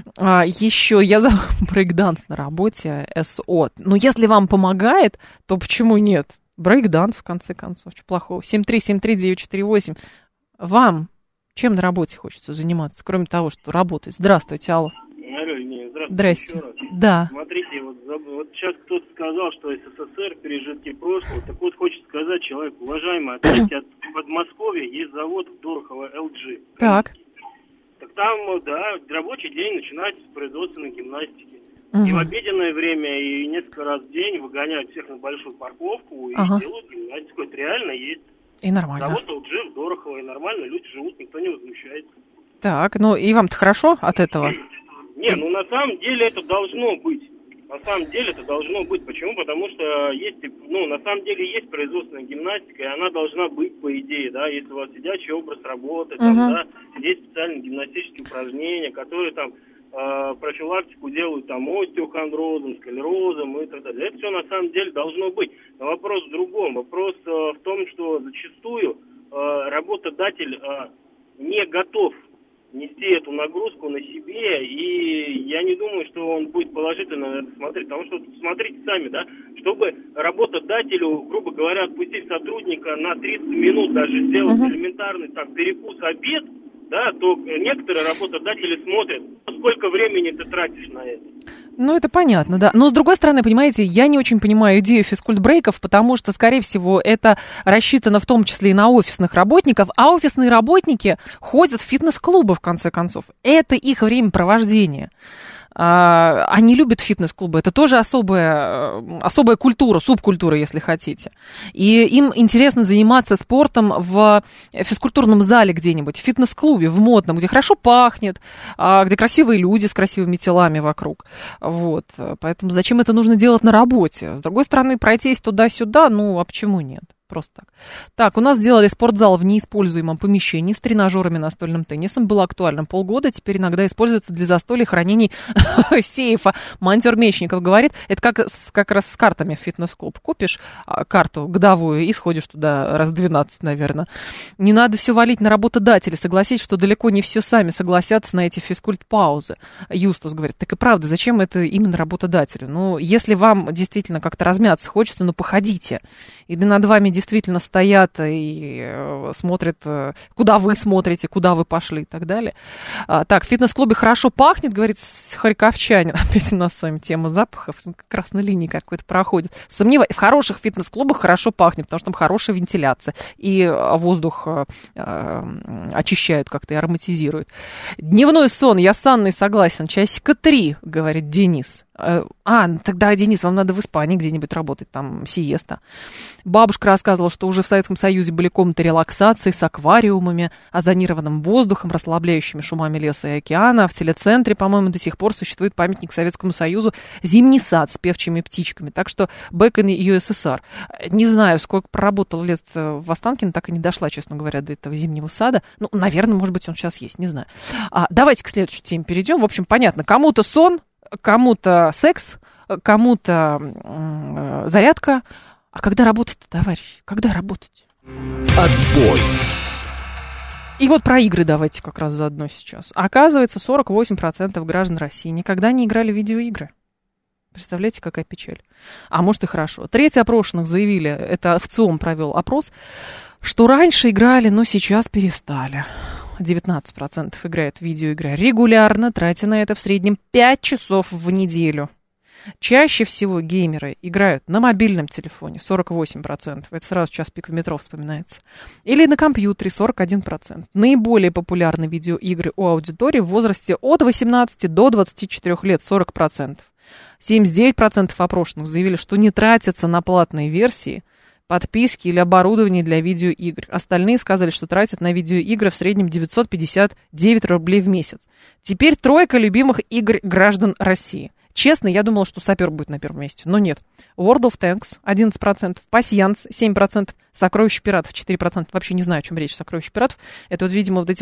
Еще я за брейк-данс на работе, СО. Ну, если вам помогает, то почему нет? Брейк-данс, в конце концов, что плохого? 7373948. Вам чем на работе хочется заниматься, кроме того, что работать? Здравствуйте, алло. Алло, здравствуйте. Здрасте. Да. Смотрите, вот сейчас кто-то сказал, что СССР пережитки прошлого. Так вот, хочется сказать человеку, уважаемый, опять от Подмосковья есть завод в Дорохово, LG. Так. Так там, да, рабочий день начинается с производственной гимнастики. И в обеденное время, и несколько раз в день выгоняют всех на большую парковку и делают гимнастику. Это реально есть. И нормально. Завод LG в Дорохово, и нормально, люди живут, никто не возмущается. Так, ну и вам-то хорошо от этого? Не, ну на самом деле это должно быть. На самом деле это должно быть. Почему? Потому что есть, ну, на самом деле есть производственная гимнастика, и она должна быть, по идее, да, если у вас сидячий образ работы, там, да, есть специальные гимнастические упражнения, которые там профилактику делают там остеохондрозом, склерозом и так далее. Это все на самом деле должно быть. Но вопрос в другом. Вопрос в том, что зачастую работодатель не готов нести эту нагрузку на себе, и я не думаю, что он будет положительно на это смотреть, потому что, смотрите сами, да, чтобы работодателю, грубо говоря, отпустить сотрудника на 30 минут, даже сделать элементарный там перекус, обед, да, то некоторые работодатели смотрят, сколько времени ты тратишь на это. Ну, это понятно, да. Но, с другой стороны, понимаете, я не очень понимаю идею физкульт-брейков, потому что, скорее всего, это рассчитано в том числе и на офисных работников, а офисные работники ходят в фитнес-клубы, в конце концов. Это их времяпровождение. Они любят фитнес-клубы. Это тоже особая культура, субкультура, если хотите. И им интересно заниматься спортом в физкультурном зале где-нибудь, в фитнес-клубе, в модном, где хорошо пахнет, где красивые люди с красивыми телами вокруг. Вот. Поэтому зачем это нужно делать на работе? С другой стороны, пройтись туда-сюда, а почему нет? Просто так. Так, у нас сделали спортзал в неиспользуемом помещении с тренажерами, настольным теннисом. Было актуально полгода, теперь иногда используется для застолья хранений сейфа. Монтер Мечников говорит, это как раз с картами в фитнес-клуб. Купишь карту годовую и сходишь туда раз 12, наверное. Не надо все валить на работодателя. Согласитесь, что далеко не все сами согласятся на эти физкульт-паузы. Юстус говорит, так и правда, зачем это именно работодателю? Если вам действительно как-то размяться хочется, походите. И над вами действительно стоят и смотрят, куда вы смотрите, куда вы пошли и так далее. Так, в фитнес-клубе хорошо пахнет, говорит Харьковчанин. Опять у нас с вами тема запахов. Красной линии какой-то проходит. Сомневаюсь, в хороших фитнес-клубах хорошо пахнет, потому что там хорошая вентиляция. И воздух очищают как-то и ароматизируют. Дневной сон, я с Анной согласен. Часика 3, говорит Денис. Тогда, Денис, вам надо в Испании где-нибудь работать, там сиеста. Бабушка рассказывала, что уже в Советском Союзе были комнаты релаксации с аквариумами, озонированным воздухом, расслабляющими шумами леса и океана. В телецентре, по-моему, до сих пор существует памятник Советскому Союзу «Зимний сад» с певчими птичками. Так что back in USSR. Не знаю, сколько проработал лет в Останкино, так и не дошла, честно говоря, до этого зимнего сада. Наверное, может быть, он сейчас есть, не знаю. Давайте к следующей теме перейдем. В общем, понятно, кому-то сон, кому-то секс, кому-то зарядка. А когда работать-то, товарищи? Когда работать? Отбой. И вот про игры давайте как раз заодно сейчас. Оказывается, 48% граждан России никогда не играли в видеоигры. Представляете, какая печаль. А может и хорошо. Треть опрошенных заявили, это ВЦИОМ провел опрос, что раньше играли, но сейчас перестали. 19% играют в видеоигры регулярно, тратя на это в среднем 5 часов в неделю. Чаще всего геймеры играют на мобильном телефоне, 48%. Это сразу час пик в метро вспоминается. Или на компьютере, 41%. Наиболее популярны видеоигры у аудитории в возрасте от 18 до 24 лет, 40%. 79% опрошенных заявили, что не тратятся на платные версии, подписки или оборудование для видеоигр. Остальные сказали, что тратят на видеоигры в среднем 959 рублей в месяц. Теперь тройка любимых игр граждан России. Честно, я думала, что сапер будет на первом месте, но нет. World of Tanks 11%, Пасьянс 7%, Сокровища пиратов 4%. Вообще не знаю, о чем речь Сокровища пиратов. Это видимо, эти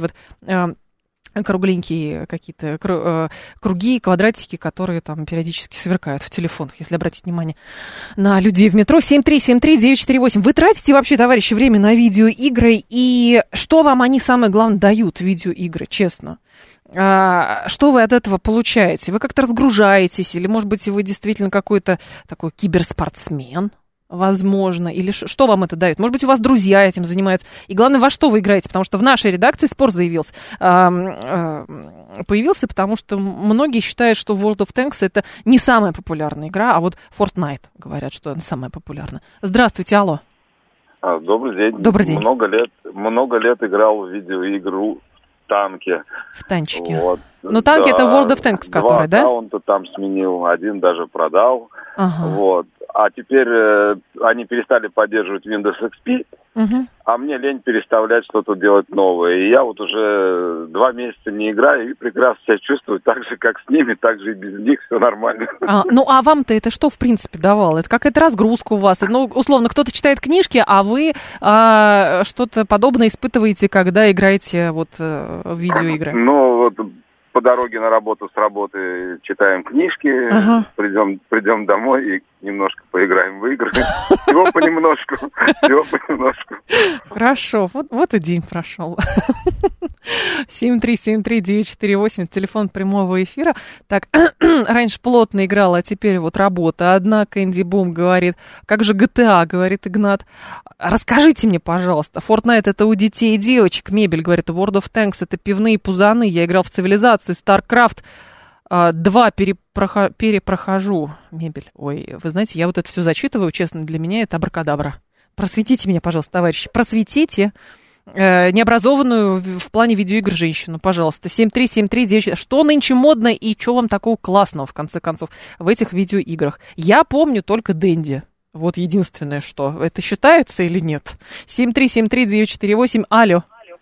кругленькие какие-то круги, квадратики, которые там периодически сверкают в телефонах, если обратить внимание на людей в метро. 7373948. Вы тратите вообще, товарищи, время на видеоигры? И что вам они, самое главное, дают, видеоигры, честно? Что вы от этого получаете? Вы как-то разгружаетесь? Или, может быть, вы действительно какой-то такой киберспортсмен? Возможно, или что вам это дает? Может быть, у вас друзья этим занимаются. И главное, во что вы играете? Потому что в нашей редакции спор появился, потому что многие считают, что World of Tanks это не самая популярная игра, а вот Fortnite говорят, что она самая популярная. Здравствуйте, алло. Добрый день. Добрый день. Много лет играл в видеоигру «Танки». В танчики. Вот. Ну, танки это World of Tanks, который, да? 2 аккаунта там сменил, один даже продал. Ага. Вот. А теперь они перестали поддерживать Windows XP, а мне лень переставлять что-то делать новое. И я вот уже 2 месяца не играю и прекрасно себя чувствую так же, как с ними, так же и без них, все нормально. А вам-то это что, в принципе, давало? Это какая-то разгрузка у вас? Ну, условно, кто-то читает книжки, а вы что-то подобное испытываете, когда играете вот в видеоигры? Ну, вот по дороге на работу с работы читаем книжки, придем домой и немножко поиграем в игры. Всего понемножку. Хорошо, вот и день прошел. 7373948, телефон прямого эфира. Так, раньше плотно играла, а теперь вот работа. Одна Кэнди Бум говорит, как же GTA, говорит Игнат. Расскажите мне, пожалуйста, Fortnite это у детей и девочек, мебель, говорит, World of Tanks это пивные пузаны, я играл в цивилизацию, StarCraft 2 перепрохожу, мебель. Ой, вы знаете, я вот это все зачитываю, честно, для меня это абракадабра. Просветите меня, пожалуйста, товарищи, просветите необразованную в плане видеоигр женщину, пожалуйста. 73739. Что нынче модно и что вам такого классного, в конце концов, в этих видеоиграх? Я помню только Дэнди. Вот единственное, что. Это считается или нет? 7373948. Алло.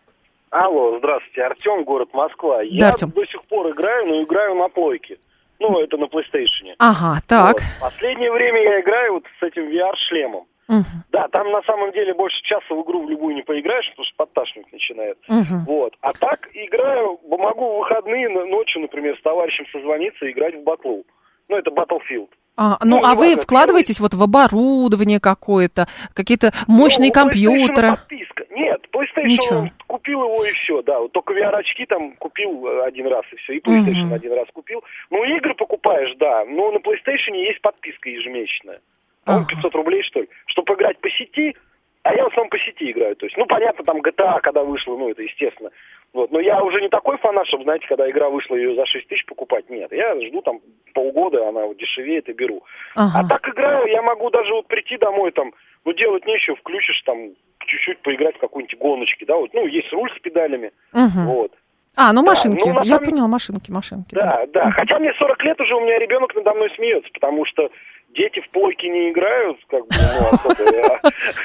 Алло, здравствуйте. Артем, город Москва. Да, я Артем. до сих пор играю, но играю на плойке. Ну, это на PlayStation. Ага, так. Вот. Последнее время я играю вот с этим VR-шлемом. Да, там на самом деле больше часа в игру в любую не поиграешь, потому что подташнивать начинает. Вот. А так играю, могу в выходные ночью, например, с товарищем созвониться и играть в батлу. Ну, это Battlefield. А вы вкладываетесь вот в оборудование какое-то, какие-то мощные компьютеры? Подписка. Нет, PlayStation купил его и все, да. Вот только VR-очки там купил один раз и все, и PlayStation один раз купил. Ну, игры покупаешь, да, но на PlayStation есть подписка ежемесячная. 500 рублей, что ли, чтобы играть по сети, а я в основном по сети играю. То есть, ну, понятно, там GTA, когда вышла, ну, это естественно. Вот. Но я уже не такой фанат, чтобы, знаете, когда игра вышла, ее за 6 тысяч покупать. Нет, я жду там полгода, она вот дешевеет и беру. А так играю, я могу даже вот прийти домой, там, ну, делать нечего, включишь там, чуть-чуть поиграть в какой-нибудь гоночки, да, вот, ну, есть руль с педалями, вот. машинки, да, ну, я поняла, машинки. Да, хотя мне 40 лет уже, у меня ребенок надо мной смеется, потому что дети в плойки не играют, как бы, ну, особо.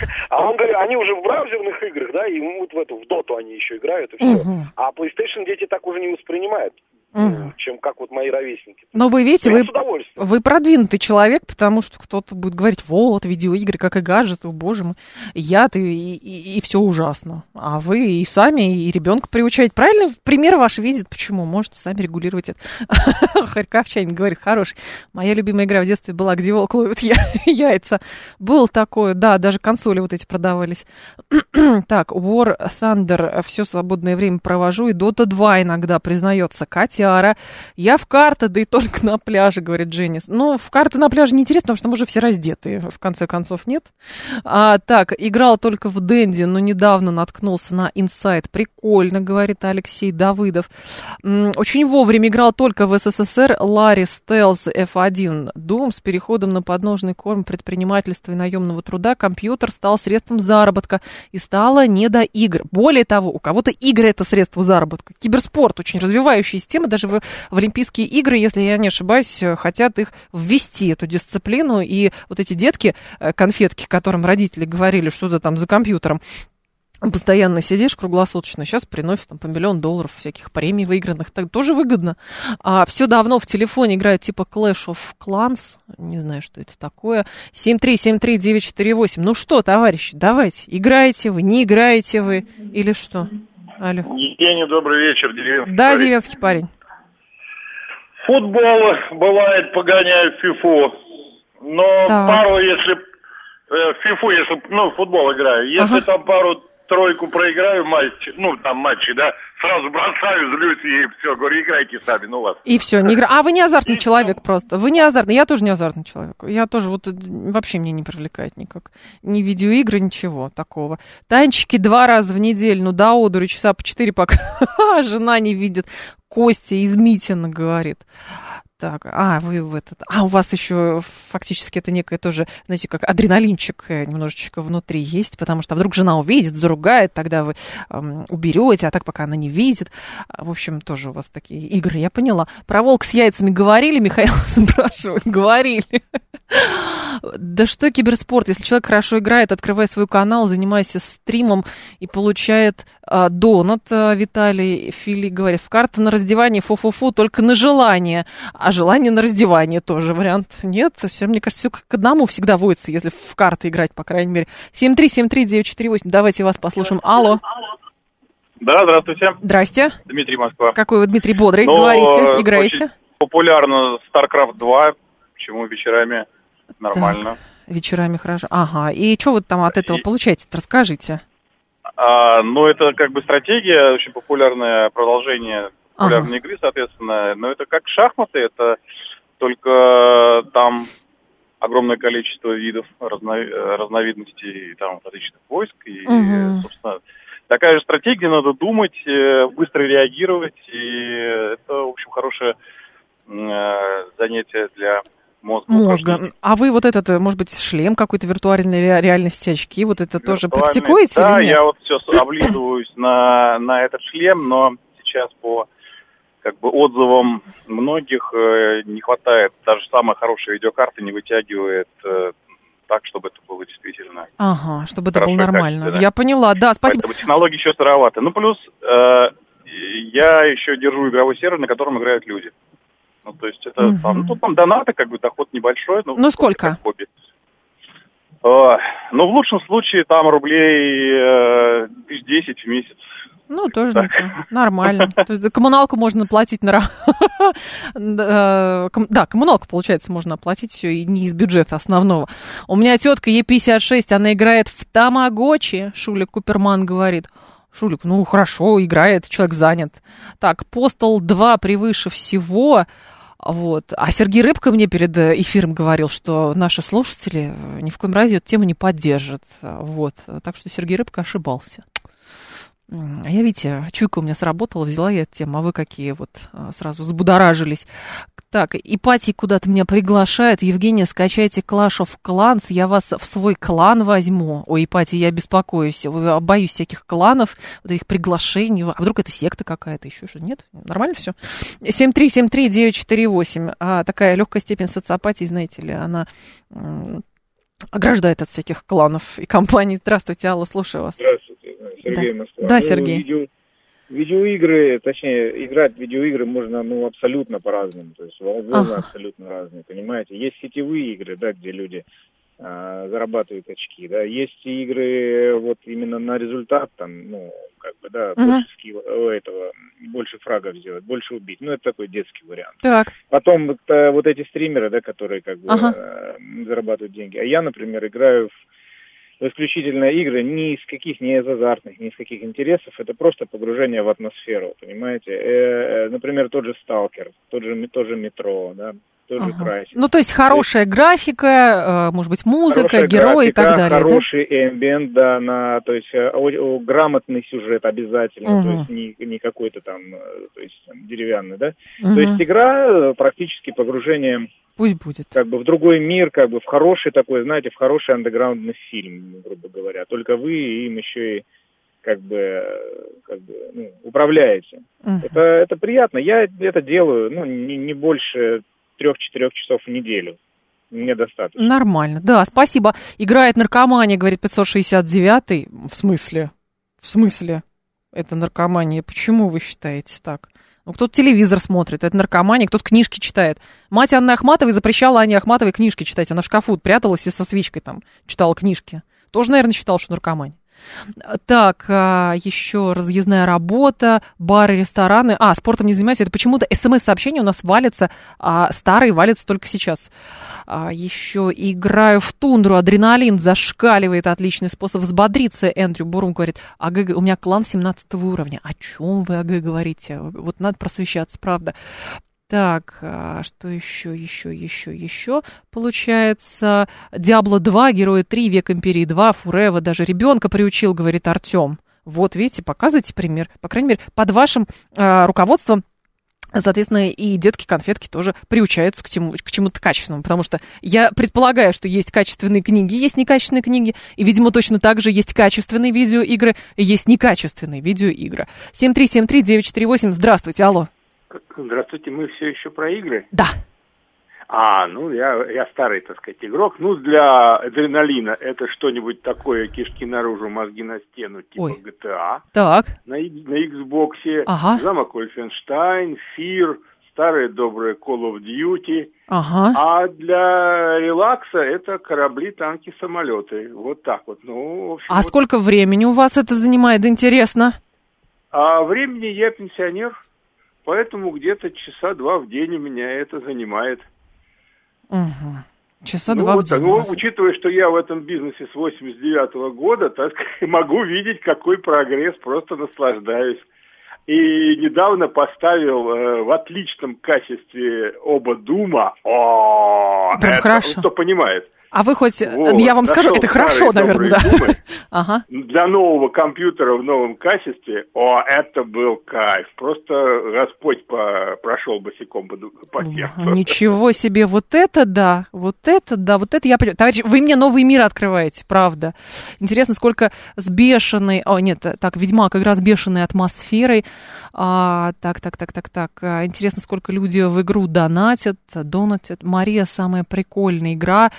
А он говорит, они уже в браузерных играх, да, и вот в доту они еще играют, и все. А PlayStation дети так уже не воспринимают, чем как вот мои ровесники. Но вы видите, вы продвинутый человек, потому что кто-то будет говорить, вот, видеоигры, как и гаджеты, боже мой, яд, и все ужасно. А вы и сами, и ребенка приучаете. Правильно? Пример ваш видит, почему? Можете сами регулировать это. Харьковчанин говорит, хороший. Моя любимая игра в детстве была, где волк ловит яйца. Было такое, да, даже консоли вот эти продавались. Так, War Thunder, все свободное время провожу, и Dota 2 иногда, признается Катя. Я в карты, да и только на пляже, говорит Дженнис. Ну, в карты на пляже неинтересно, потому что мы уже все раздетые, в конце концов, нет? Так, играл только в Дэнди, но недавно наткнулся на Inside. Прикольно, говорит Алексей Давыдов. Очень вовремя играл только в СССР. Ларри Стелс F1 Doom с переходом на подножный корм предпринимательства и наемного труда. Компьютер стал средством заработка и стало не до игр. Более того, у кого-то игры это средство заработка. Киберспорт, очень развивающаяся тема, даже в Олимпийские игры, если я не ошибаюсь, хотят их ввести, эту дисциплину, и вот эти детки, конфетки, которым родители говорили, что ты там за компьютером постоянно сидишь круглосуточно, сейчас приносят там по $1 миллион всяких премий выигранных, так тоже выгодно. Все давно в телефоне играют типа Clash of Clans, не знаю, что это такое. 7373948. Ну что, товарищи, давайте, играете вы, не играете вы или что? Алло. Евгений, добрый вечер, деревенский да, парень. Деревенский парень. Футбол, бывает, погоняю в фифу, но пару, если... фифу, если, ну, в футбол играю, если там пару-тройку проиграю матчи, да, сразу бросаю, злюсь и все, говорю, играйте сами, ну вас. И все, не игра. А вы не азартный человек просто, вы не азартный, я тоже не азартный человек, я тоже вот вообще меня не привлекает никак, ни видеоигры, ничего такого. Танчики 2 раза в неделю, ну до одури, часа по 4, пока жена не видит. Костя из Митина говорит. Так, вы в этот... у вас еще фактически это некое тоже, знаете, как адреналинчик немножечко внутри есть, потому что вдруг жена увидит, заругает, тогда вы уберете, а так пока она не видит. В общем, тоже у вас такие игры, я поняла. Про волк с яйцами говорили, Михаил спрашивает, говорили. Да что киберспорт, если человек хорошо играет, открывай свой канал, занимайся стримом и получает донат. Виталий Фили говорит, в карты на раздевание, фу-фу-фу, только на желание. А желание на раздевание тоже вариант. Нет, все, мне кажется, все как к одному всегда водится, если в карты играть, по крайней мере. 7373948, давайте вас послушаем. Алло. Да, здравствуйте. Здрасте. Дмитрий, Москва. Какой вы, Дмитрий, бодрый, говорите, играете? Очень популярно StarCraft 2, почему вечерами нормально. Так, вечерами хорошо. Ага, и что вы там от этого получаете? Расскажите. Это как бы стратегия, очень популярное продолжение популярной игры, соответственно. Но это как шахматы, это только там огромное количество видов, разновидностей там различных войск. И, собственно, такая же стратегия, надо думать, быстро реагировать. И это, в общем, хорошее занятие для мозга. А вы вот этот, может быть, шлем какой-то виртуальной реальности, очки, вот это тоже практикуете да, или нет? Да, я вот сейчас облизываюсь на этот шлем, но сейчас по отзывам многих не хватает. Даже самая хорошая видеокарта не вытягивает так, чтобы это было действительно... Ага, чтобы это было нормально. Да. Я поняла, да, спасибо. Поэтому технологии еще сыроваты. Плюс я еще держу игровой сервер, на котором играют люди. То есть это там донаты, доход небольшой. Ну сколько? В лучшем случае там рублей 10 в месяц. Тоже ничего, нормально. То есть за коммуналку можно платить да, коммуналку, получается, можно оплатить все и не из бюджета основного. У меня тетка, ей 56, она играет в тамагочи, Шулик Куперман говорит. Шулик, хорошо, играет, человек занят. Так, Postal 2 превыше всего. Вот. А Сергей Рыбка мне перед эфиром говорил, что наши слушатели ни в коем разе эту тему не поддержат. Вот. Так что Сергей Рыбка ошибался. А я, видите, чуйка у меня сработала, взяла я эту тему, а вы какие сразу взбудоражились. Так, Ипатий куда-то меня приглашает. Евгения, скачайте Clash of Clans, я вас в свой клан возьму. Ой, Ипатий, я беспокоюсь, боюсь всяких кланов, вот этих приглашений. А вдруг это секта какая-то еще? Что, нет? Нормально все? 7373948. Такая легкая степень социопатии, знаете ли, она ограждает от всяких кланов и компаний. Здравствуйте, алло, слушаю вас. Здравствуйте, Сергей Москва. Да, Сергей. Видеоигры, точнее, играть в видеоигры можно, абсолютно по-разному. То есть волны абсолютно разные, понимаете. Есть сетевые игры, да, где люди зарабатывают очки, да. Есть игры именно на результат, больше фрагов сделать, больше убить. Это такой детский вариант. Так. Потом вот эти стримеры, да, которые зарабатывают деньги. А я, например, играю в исключительно игры ни из азартных, ни из каких интересов, это просто погружение в атмосферу, понимаете? Например, тот же Сталкер, тот же Метро, да, тот же Crysis. То есть хорошая графика, может быть, музыка, герои и так далее, хороший эмбиент, да, то есть грамотный сюжет обязательно, то есть не какой-то там деревянный, да. То есть игра практически погружение... Пусть будет. В другой мир, в хороший такой, знаете, в хороший андеграундный фильм, грубо говоря. Только вы им еще и управляете. Это приятно. Я это делаю, не больше 3-4 часов в неделю. Мне достаточно. Нормально. Да, спасибо. Играет наркомания, говорит 569-й. В смысле? Это наркомания. Почему вы считаете так? Кто-то телевизор смотрит, это наркомания, кто-то книжки читает. Мать Анны Ахматовой запрещала Анне Ахматовой книжки читать. Она в шкафу пряталась и со свечкой там читала книжки. Тоже, наверное, считала, что наркомания. Так, еще разъездная работа, бары, рестораны. Спортом не занимаюсь. Это почему-то СМС-сообщения у нас валятся, а старые валятся только сейчас. Еще играю в тундру, адреналин зашкаливает, отличный способ взбодриться. Эндрю Бурум говорит, АГ, у меня клан 17 уровня. О чем вы, АГ, говорите? Вот надо просвещаться, правда. Так, что еще? Получается, Диабло 2, Герои 3, Век Империи 2, Фурева, даже ребенка приучил, говорит Артем. Вот, видите, показывайте пример. По крайней мере, под вашим руководством, соответственно, и детки-конфетки тоже приучаются к чему-то качественному. Потому что я предполагаю, что есть качественные книги, есть некачественные книги. И, видимо, точно так же есть качественные видеоигры, и есть некачественные видеоигры. 7373948, здравствуйте, алло. Здравствуйте, мы все еще про игры? Да. Я старый, так сказать, игрок. Для адреналина это что-нибудь такое, кишки наружу, мозги на стену, типа GTA. Так. На Xbox, Замок Вольфенштайн, Fear, старые добрые Call of Duty. А для релакса это корабли, танки, самолеты. Вот так вот. Сколько времени у вас это занимает, интересно? А времени я пенсионер, поэтому где-то часа 2 в день у меня это занимает. Угу. Часа 2 в день. Ну, учитывая, что я в этом бизнесе с 89-го года, так могу видеть, какой прогресс, просто наслаждаюсь. И недавно поставил в отличном качестве оба Дума. Прям хорошо. Кто понимает. А вы хоть, я вам скажу, это хорошо, наверное, да. Ага. Для нового компьютера в новом качестве, это был кайф. Просто Господь прошел босиком по сердцу. Ничего себе, вот это я понимаю. Товарищи, вы мне новый мир открываете, правда. Интересно, сколько с бешеной, Ведьмак игра с бешеной атмосферой. Интересно, сколько люди в игру донатят. Мария, самая прикольная игра.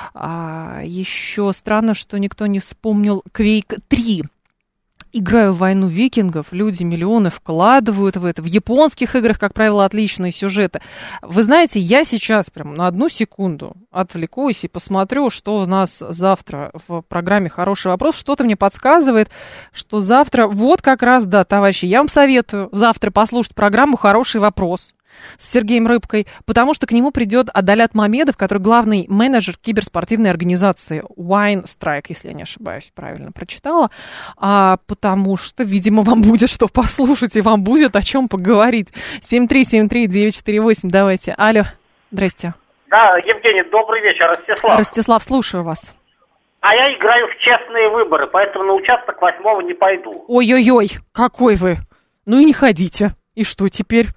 Еще странно, что никто не вспомнил Quake 3. Играю в войну викингов, люди миллионы вкладывают в это. В японских играх, как правило, отличные сюжеты. Вы знаете, я сейчас прям на 1 секунду отвлекусь и посмотрю, что у нас завтра в программе «Хороший вопрос». Что-то мне подсказывает, что завтра, вот как раз, да, товарищи, я вам советую завтра послушать программу «Хороший вопрос» с Сергеем Рыбкой, потому что к нему придет Адалят Мамедов, который главный менеджер киберспортивной организации Wine Strike, если я не ошибаюсь, правильно прочитала, потому что, видимо, вам будет что послушать и вам будет о чем поговорить. 7373948, давайте. Алло, здрасте. Да, Евгений, добрый вечер, Ростислав. Ростислав, слушаю вас. А я играю в честные выборы, поэтому на участок 8-го не пойду. Ой-ой-ой, какой вы. Ну и не ходите. И что теперь?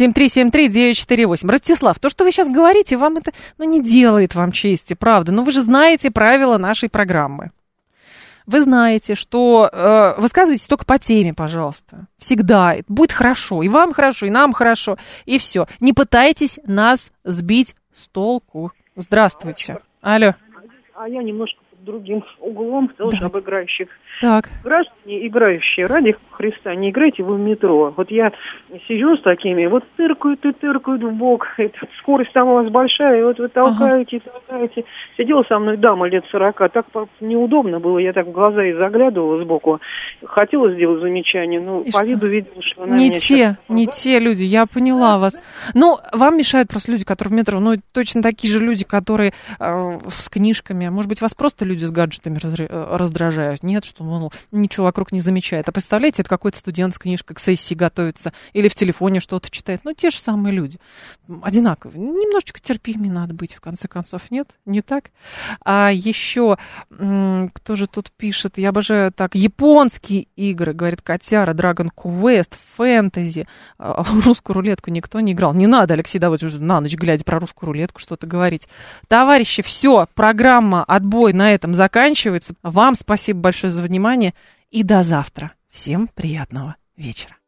7373948. Ростислав, то, что вы сейчас говорите, вам это не делает вам чести, правда. Но вы же знаете правила нашей программы. Вы знаете, что высказывайтесь только по теме, пожалуйста. Всегда. Будет хорошо. И вам хорошо, и нам хорошо. И все. Не пытайтесь нас сбить с толку. Здравствуйте. Алло. А я немножко под другим углом, тоже об играющих. Так. Граждане, играющие, ради Христа, не играйте вы в метро. Вот я сижу с такими, вот тыркают в бок, скорость там у вас большая, вот вы толкаете. Сидела со мной дама лет 40, так неудобно было, я так в глаза и заглядывала сбоку. Хотела сделать замечание, но по виду видела, что она не те люди, я поняла вас. Ну, вам мешают просто люди, которые в метро, точно такие же люди, которые с книжками. Может быть, вас просто люди с гаджетами раздражают? Нет, что ничего вокруг не замечает. А представляете, это какой-то студент с книжкой к сессии готовится или в телефоне что-то читает. Те же самые люди. Одинаковые. Немножечко терпимее надо быть, в конце концов. Нет? Не так? А еще, кто же тут пишет? Я обожаю так. Японские игры, говорит Котяра, Dragon Quest, фэнтези. Русскую рулетку никто не играл. Не надо, Алексей Давыдович, уже на ночь глядя про русскую рулетку что-то говорить. Товарищи, все, программа «Отбой» на этом заканчивается. Вам спасибо большое за внимание и до завтра. Всем приятного вечера.